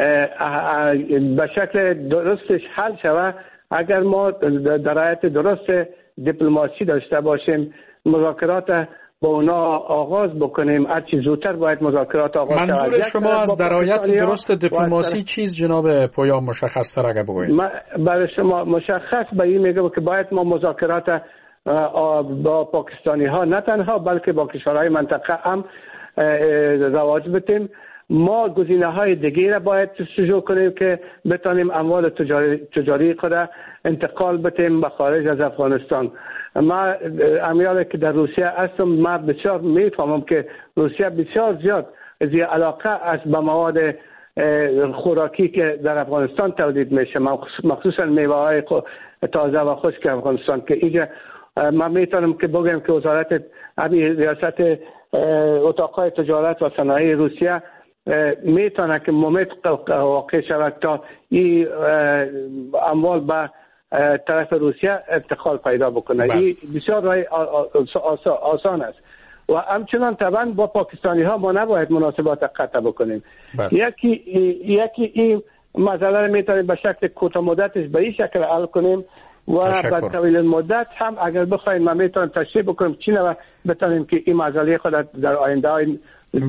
به شکل درستش حل شود اگر ما در حالت درست دیپلماسی داشته باشیم، مذاکرات با اونا آغاز بکنیم. هر چیز زودتر باید مذاکرات آغاز شود. منظور شما از درایت درست دیپلماسی چیز جناب پویا مشخص تر اگه بگویید؟ برای شما مشخص به این میگم که باید ما مذاکرات با پاکستانی ها نه تنها بلکه با کشورهای منطقه هم رواج بدیم. ما گزینه های دیگه را باید جستجو کنیم که بتانیم اموال تجاری, تجاری خود انتقال بدیم به خارج از افغانستان. ما امیالی که در روسیه هستم، ما بسیار میفهمم که روسیه بسیار زیاد از علاقه است به مواد خوراکی که در افغانستان تولید میشه، مخصوصا میوه های تازه و خشک افغانستان، که اینجا ما میتونم که بگم که وزارت همین ریاست اتاقهای تجارت و صنایع روسیه میتونه که مومت واقع شود تا این اموال به طرف روسیه انتقال پیدا بکنه. این بسیار رای آسان است و همچنان طبعا با پاکستانی ها ما نباید مناسبات قطع بکنیم. یکی یکی این مسئله رو میتونیم به شکل کوتاه مدتش به این شکل حل کنیم و بعد طویل مدت هم اگر بخوایم ما میتونیم تشریح بکنیم چی نه بتونیم که این مسئله خود در آینده های دور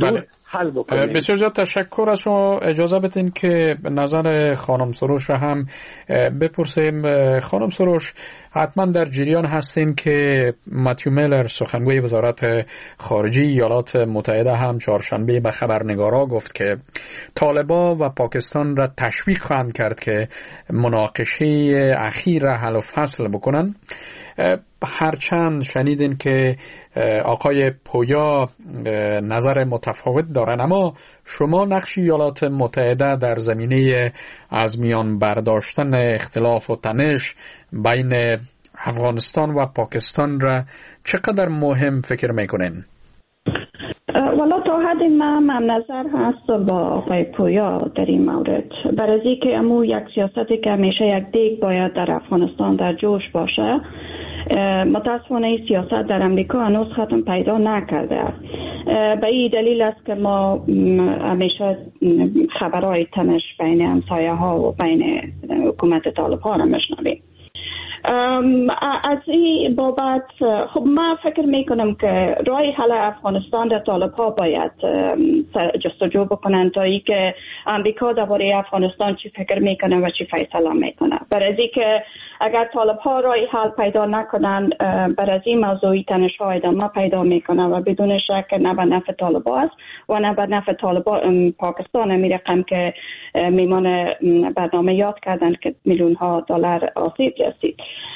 حل بکنیم. بسیار زیاد تشکر از شما. اجازه بدین که نظر خانم سروش را هم بپرسیم. خانم سروش، حتما در جریان هستین که ماتیو میلر سخنگوی وزارت خارجه ایالات متحده هم چهارشنبه به خبرنگارا گفت که طالبان و پاکستان را تشویق خواهند کرد که مناقشه اخیر را حل و فصل بکنن. هرچند شنیدین که آقای پویا نظر متفاوت دارن، اما شما نقش ایالات متحده در زمینه از میان برداشتن اختلاف و تنش بین افغانستان و پاکستان را چقدر مهم فکر میکنین؟ والا تا حد ما هم نظر هست با آقای پویا در این مورد، برای که امو یک سیاستی که همیشه یک دیگ باید در افغانستان در جوش باشه. متاسفانه این سیاست در امریکا هنوز ختم پیدا نکرده است. به این دلیل است که ما همیشه خبرهای تنش بین همسایه ها و بین حکومت طالب ها را میشنویم. از این بابت خب ما فکر میکنم که راه حل افغانستان در طالب ها باید جستجو بکنن تا ای که امریکا درباره افغانستان چی فکر میکنه و چی فیصله میکنه. برای که اگر طالب ها راه حل پیدا نکنن، برای این موضوعی تنش ها ادامه پیدا میکنه و بدون شک نه به نفع طالب ها است و نه به نفع طالب پاکستان. می رقم که میمان برنامه یاد کردن که میلیون ها دلار آسیب رسید.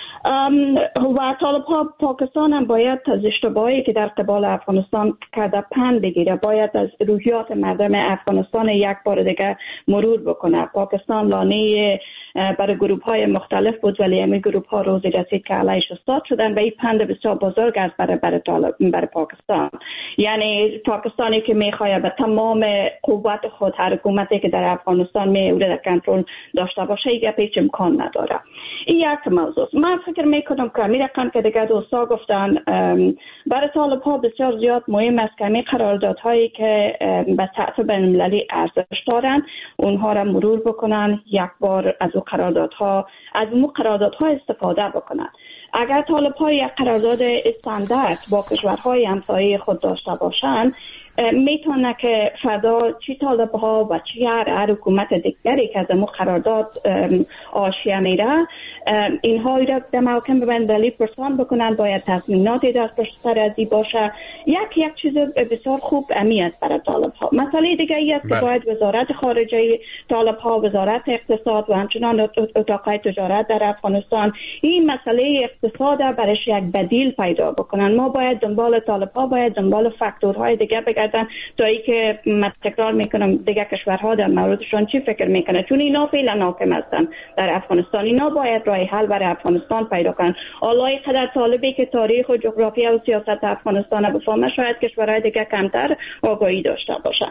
و طالب ها پاکستان هم باید از اشتباهی که در قبال افغانستان کرده پند بگیره، باید از روحیات مردم افغانستان یک بار دیگه مرور بکنه. پاکستان لانه برای گروه های مختلف بود، ولی همین گروه ها روزی رسید که علیش استاد شدن و این پند بسیار بزرگ است برای برای طالب برای پاکستان. یعنی پاکستانی که میخواد به تمام قوت خود هر حکومتی که در افغانستان میوره در کنترل داشته باشه، یک هیچ امکان نداره. این یک موضوع. من فکر میکنم که میرقم که دیگه دوستا گفتن برای طالب ها بسیار زیاد مهم است که همین قراردادهایی که به سطح بین المللی ارزش دارن اونها را مرور بکنن، یک بار از اون قراردادها از اون قراردادها استفاده بکنن. اگر طالب ها یک قرارداد استاندارد با کشورهای همسایه خود داشته باشند، میتونه که فردا چی طالب ها و چی هر, هر حکومت دیگری که از مو قرارداد آشیه میره، اینها را در محاکم بین‌المللی پرسان بکنن، باید تضمیناتی در پشت سر ازی باشه. یک یک چیز بسیار خوب اهمیت برای طالب ها. مسئله دیگه ای است که باید وزارت خارجه طالب ها، وزارت اقتصاد و همچنان اتاقهای تجارت در افغانستان این مسئله اقتصاد برایش یک بدیل پیدا بکنن. ما باید دنبال طالب ها باید دنبال فاکتورهای دیگه بگردن تا ای که من تکرار میکنم دیگه کشورها در موردشون چی فکر میکنه، چون اینا فعلا حاکم هستن در افغانستان. اینا باید راه حل برای افغانستان پیدا کنن. الله قدر طالبی که تاریخ و جغرافیا و سیاست افغانستان بفهمه، شاید کشورهای دیگه کمتر آگاهی داشته باشن.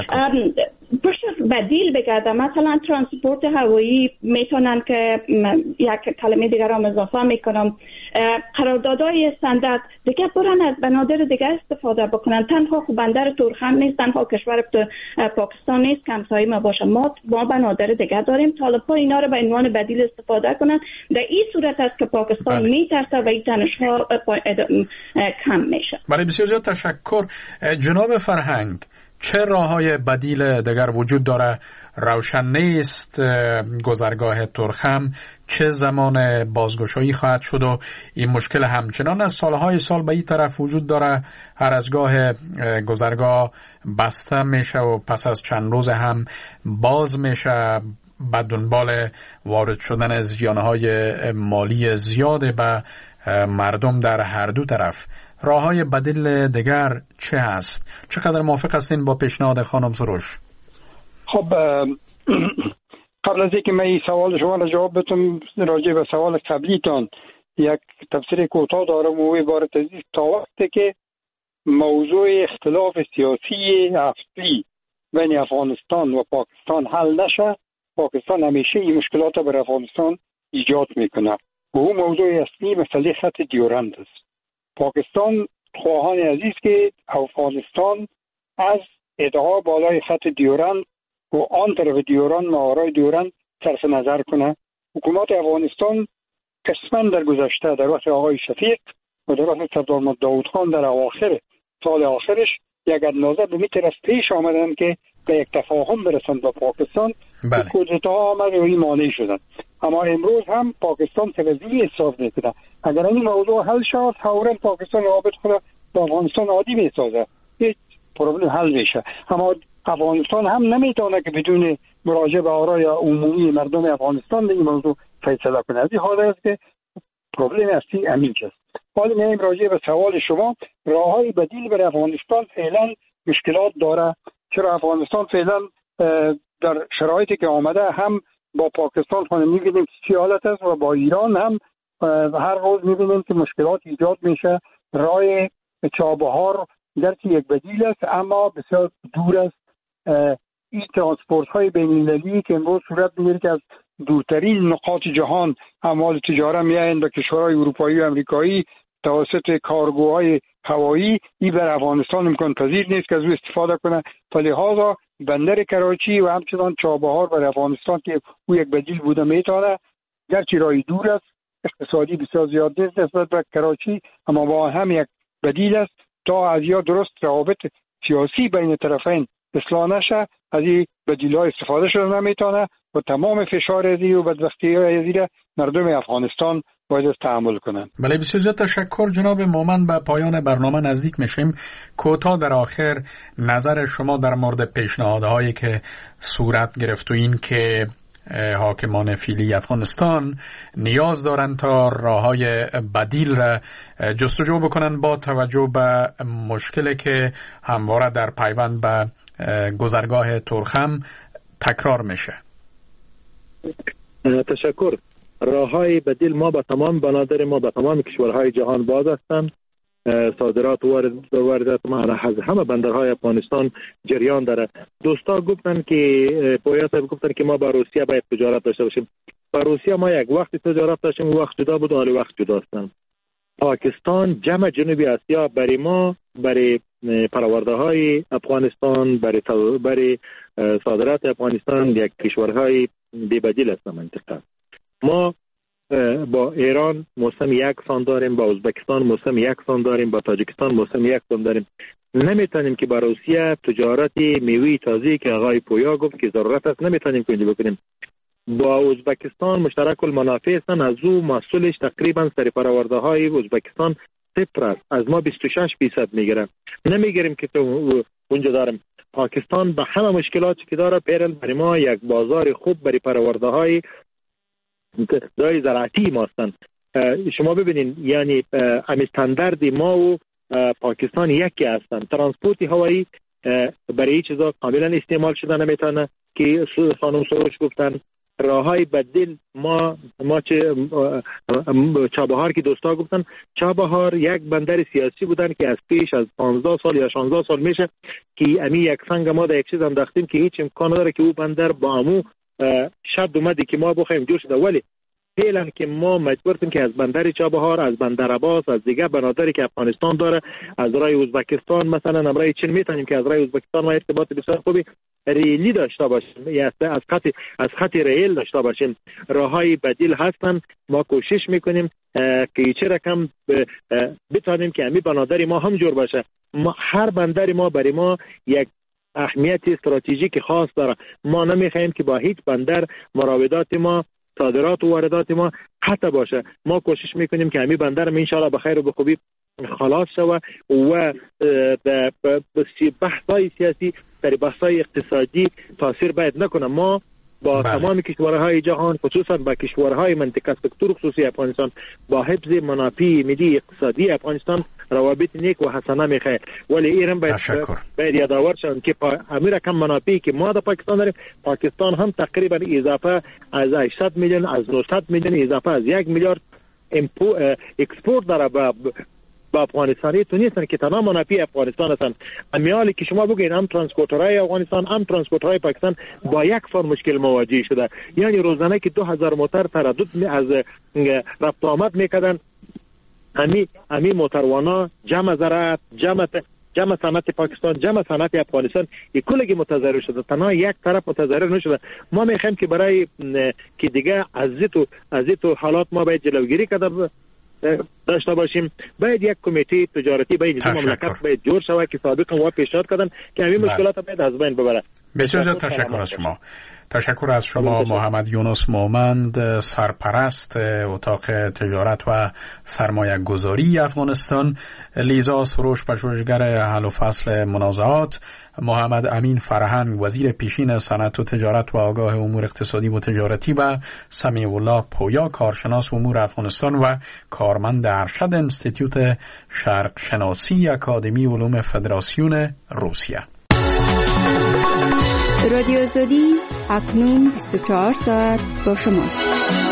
پس بدیل بگردن. مثلا ترانسپورت هوایی میتونن که یک کلمه دیگر را اضافه میکنم، قراردادهای استاندارد دیگه برن از بنادر دیگه استفاده بکنن. تنها خب بندر تورخم نیست، تنها کشور پاکستان نیست که همسایه ما باشه، ما ما بنادر دیگه داریم. طالب‌ها اینا رو به عنوان بدیل استفاده کنن. در این صورت است که پاکستان میترسه و این تنش‌ها کم میشه. برای بسیار زیاد تشکر. جناب فرهنگ، چه راه‌های بدیل دیگر وجود داره؟ روشن نیست گذرگاه ترخم چه زمان بازگشایی خواهد شد و این مشکل همچنان از سالهای سال به این طرف وجود داره. هر از گاه گذرگاه بسته میشه و پس از چند روز هم باز میشه به دنبال وارد شدن زیانهای مالی زیاد به مردم در هر دو طرف. راه‌های بدیل دیگر چه هست؟ چقدر موافق هستین با پیشنهاد خانم سروش؟ خب قبل از اینکه من این سوال شما را جواب بدم، راجع به سوال قبلیتان یک تفسیر کوتاه دارم و عبارت از تا وقتی که موضوع اختلاف سیاسی اصلی بین افغانستان و پاکستان حل نشه، پاکستان همیشه این مشکلات بر افغانستان ایجاد میکنه و اون موضوع اصلی مسئله خط دیورند است. پاکستان خواهان عزیز که افغانستان از ادعا بالای خط دیورند و آن طرف دیورند ماورای دیورند صرف نظر کنه. حکومت افغانستان قسما در گذشته در وقت آقای شفیق و در وقت سردار محمد داود خان در اواخر سال آخرش یک اندازه به طرف پیش آمدن که به یک تفاهم برسند با پاکستان. بله. کودتا آمد و این مانع شدن. اما امروز هم پاکستان توجیهی حساب نکنه. اگر این موضوع حل شد فوراً پاکستان رابط خود با افغانستان عادی میسازه، هیچ پروبلم حل میشه. اما افغانستان هم نمیتونه که بدون مراجعه به آرای عمومی مردم افغانستان به این موضوع فیصله کنه. از این حاضر است که پروبلم اصلی همین است. حالا میایم راجع به سوال شما، راههای بدیل برای افغانستان فعلا مشکلات داره. چرا افغانستان فعلا در شرایطی که آمده هم با پاکستان خود می‌بینیم چه حالت است و با ایران هم هر روز می‌بینیم که مشکلات ایجاد میشه. راه چابهار گرچه یک بدیل است اما بسیار دور است. این ترانسپورت های بین المللی که امروز صورت میگیره که از دورترین نقاط جهان اموال تجاره میایند به کشورهای اروپایی و امریکایی توسط کارگوهای هوایی، این بر افغانستان امکان پذیر نیست که از او استفاده کنه. لذا بندر کراچی و همچنان چابهار بر افغانستان که او یک بدیل بوده میتونه، گرچه راهی دور است، اقتصادی بسیار زیاد نیست نسبت به کراچی، اما با هم یک بدیل است تا از یا درست روابط سیاسی بین طرفین اصلاح نشه. از این بدیل‌ها استفاده شده نمیتونه و تمام فشار ازی و بدبختی ازی را مردم افغانستان باید تحمل کنند. بله، بسیار زیاد تشکر جناب مومن. به پایان برنامه نزدیک میشیم. کوتاه در آخر نظر شما در مورد پیشنهادهایی که صورت گرفت و این که حاکمان فعلی افغانستان نیاز دارند تا راههای بدیل را جستجو بکنند با توجه به مشکلی که همواره در پیوند به گذرگاه تورخم تکرار میشه. تشکر. راههای بدیل ما با تمام بنادر ما با تمام کشورهای جهان باز هستند. صادرات و واردات ما از همه بندرهای افغانستان جریان داره. دوستا گفتن که پویا صاحب گفتن که ما با روسیه باید تجارت داشته باشیم. با روسیه ما یک وقت تجارت داشتیم، وقت جدا بود و حالی وقت جدا هستن. پاکستان جمع جنوبی آسیا برای ما، برای پرورده های افغانستان، برای برای صادرات افغانستان یک کشورهای بی بدیل است منطقه. ما با ایران موسم یک سان داریم، با ازبکستان موسم یک سان داریم، با تاجیکستان موسم یک سان داریم. نمیتونیم که با روسیه تجارتی میوه تازه‌ای که آقای پویا گفت که ضرورت است نمیتونیم که بکنیم. با ازبکستان مشترک المنافع هستن، از او محصولش تقریبا سر پرورده های ازبکستان صفر است، از ما بیست و شش درصد میگیرن. نمیگیریم که تو اونجا داریم. پاکستان به همه مشکلاتی که داره پیرل برای ما یک بازار خوب برای پرورده های داری زراعتی ما هستند. شما ببینید یعنی استاندارد ما و پاکستان یکی هستند. ترانسپورت هوایی برای چیزا کاملا استعمال شده نمیتونه که خانم سروش گفتن. راههای بدیل ما ما چه چابهار که دوستا گفتن، چابهار یک بندر سیاسی بودن که از پیش از پانزده سال یا شانزده سال میشه که امی یک سنگ ما در یک چیز انداختیم که هیچ امکان نداره که او بندر با امو شد اومدی که ما بخوایم جور شده. ولی فعلا که ما مجبوریم که از بندر چابهار، از بندر عباس، از دیگه بنادری که افغانستان داره، از رای ازبکستان مثلا امرای چین میتونیم که از رای ازبکستان ما ارتباط بسیار خوبی ریلی داشته باشیم، یا از خط از خط ریل داشته باشیم. راههای بدیل هستن. ما کوشش میکنیم که چه رقم بتونیم که امی بنادری ما هم جور باشه. ما هر بندری ما برای ما یک اهمیت استراتژیک خاص داره. ما نمیخوایم که با هیچ بندر مراودات ما، صادرات و واردات ما قطع باشه. ما کوشش میکنیم که همین بندر ان شاء الله به خیر و به خوبی خلاص شوه و به بحث‌های سیاسی در بحث‌های اقتصادی تاثیر باید نکنه. ما با بله. تمام کشورهای جهان خصوصا با کشورهای منطقه سکتور خصوصی افغانستان با حفظ منافع ملی اقتصادی افغانستان روابط نیک و حسنه میخواه. ولی ایران باید باید یادآور شوند که امیر کم منافعی که ما در پاکستان داریم، پاکستان هم تقریبا اضافه از هشتصد میلیون از نهصد میلیون اضافه از یک میلیارد اکسپورت داره با با افغانستانی تو نیستن که تمام منافع افغانستان هستن. امیالی که شما بگید هم ترانسپورترهای افغانستان هم ترانسپورترهای پاکستان با یک فرم مشکل مواجه شده. یعنی روزانه که دو هزار موتر تردد از رفت آمد میکردن، امی امی موتروانا جمع زراعت، جمع جمع صنعت پاکستان، جمع صنعت افغانستان یک کلگی متضرر شده، تنها یک طرف متضرر نشده. ما میخوایم که برای که دیگه از تو از تو حالات ما باید جلوگیری کرده داشته باشیم. باید یک کمیته تجارتی باید این مملکت باید جور شود که سابقا و پیشنهاد کردن که همین مشکلات باید از بین ببره. بسیار تشکر از شما. تشکر از شما محمد یونس مومند، سرپرست اتاق تجارت و سرمایه گذاری افغانستان، لیزا سروش پژوهشگر حل و فصل منازعات، محمد امین فرهنگ وزیر پیشین صنعت و تجارت و آگاه امور اقتصادی و تجارتی و سمیع الله پویا کارشناس امور افغانستان و کارمند ارشد انستیتوت شرق شناسی اکادمی علوم فدراسیون روسیه. رادیو آزادی اکنون بیست و چهار ساعت با شماست.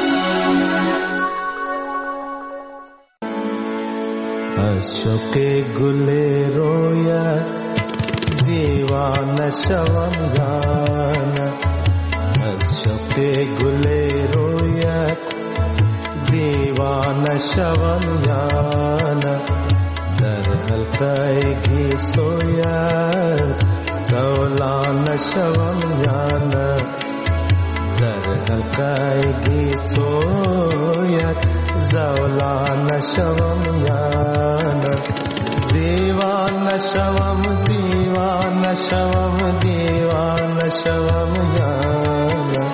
از شوق گل رویت دیوانه شوم جانه، از شوق گل رویت دیوانه شوم جانه، در حلقه گیسویت زولان شوم جانه، در حلقه گیسویت زولان شوم جانه، دیوانه شوم دیوانه شوم دیوانه شوم جانه.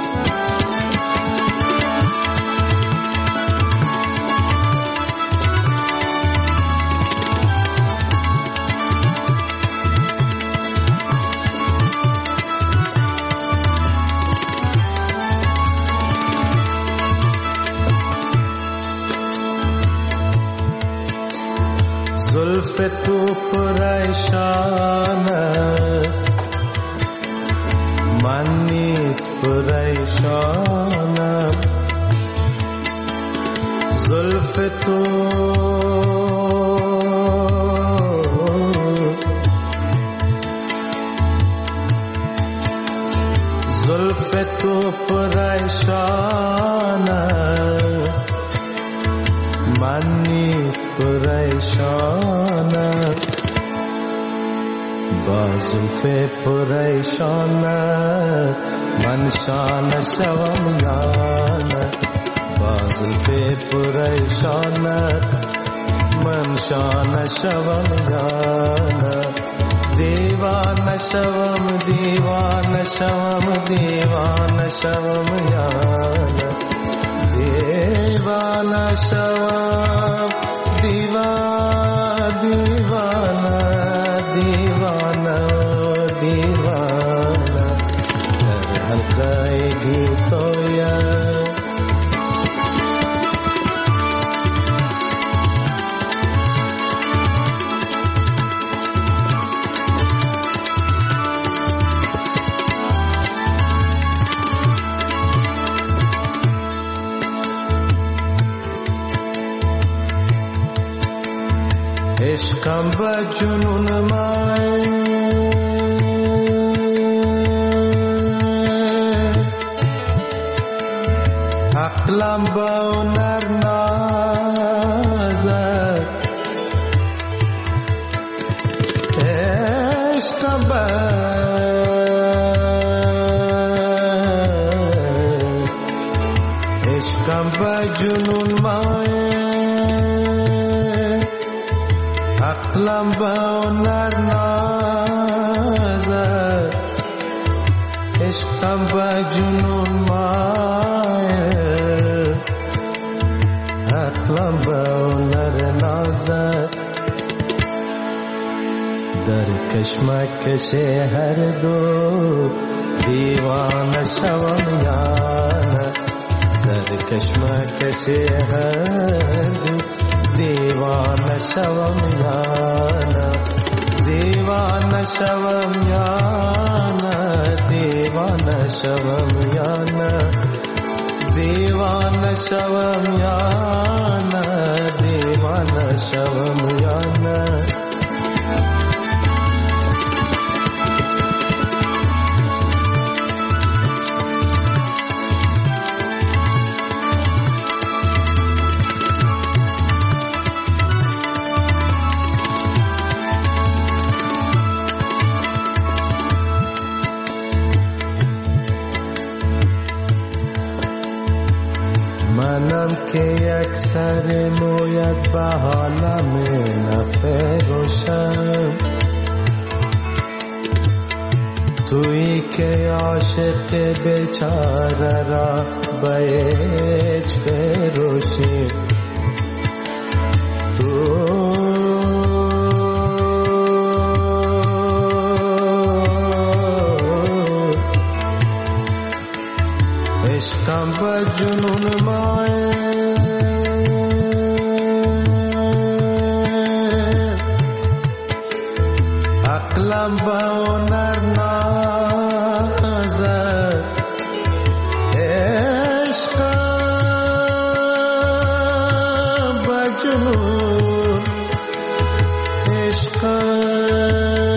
زلف تو پریشان است من نیز پریشانم، زلف تو زلف تو پریشان است من نیز پریشانم، با زلف پریشانت من شانه شوم یانه، با زلف پریشانت من شانه شوم یانه، دیوانه شوم دیوانه شوم دیوانه شوم یانه، دیوانه شوم دیوانه دیوانه دیوانه دیوانه، در حلقه گیسویت عشقم با جنون من عقلم با هنر نازد، عشقم با عشقم با جنون من عقلم با هنر نازد، عشقم با جنون مایه، عقلم با هنر نازد، در کشمکش هر دو دیوانه شوم یانه، در کشمکش هر دو دیوانه شوم یانه، دیوانه شوم یانه، دیوانه شوم یانه، دیوانه شوم یانه، دیوانه شوم یانه. منم که یک سر مویت به حالم نفروشم، تویی که عاشق بیچاره را بیچ فروشی. تو عشقم به جنون مایه، عقلم به هنر نازد، عشقم به جنون، عشقم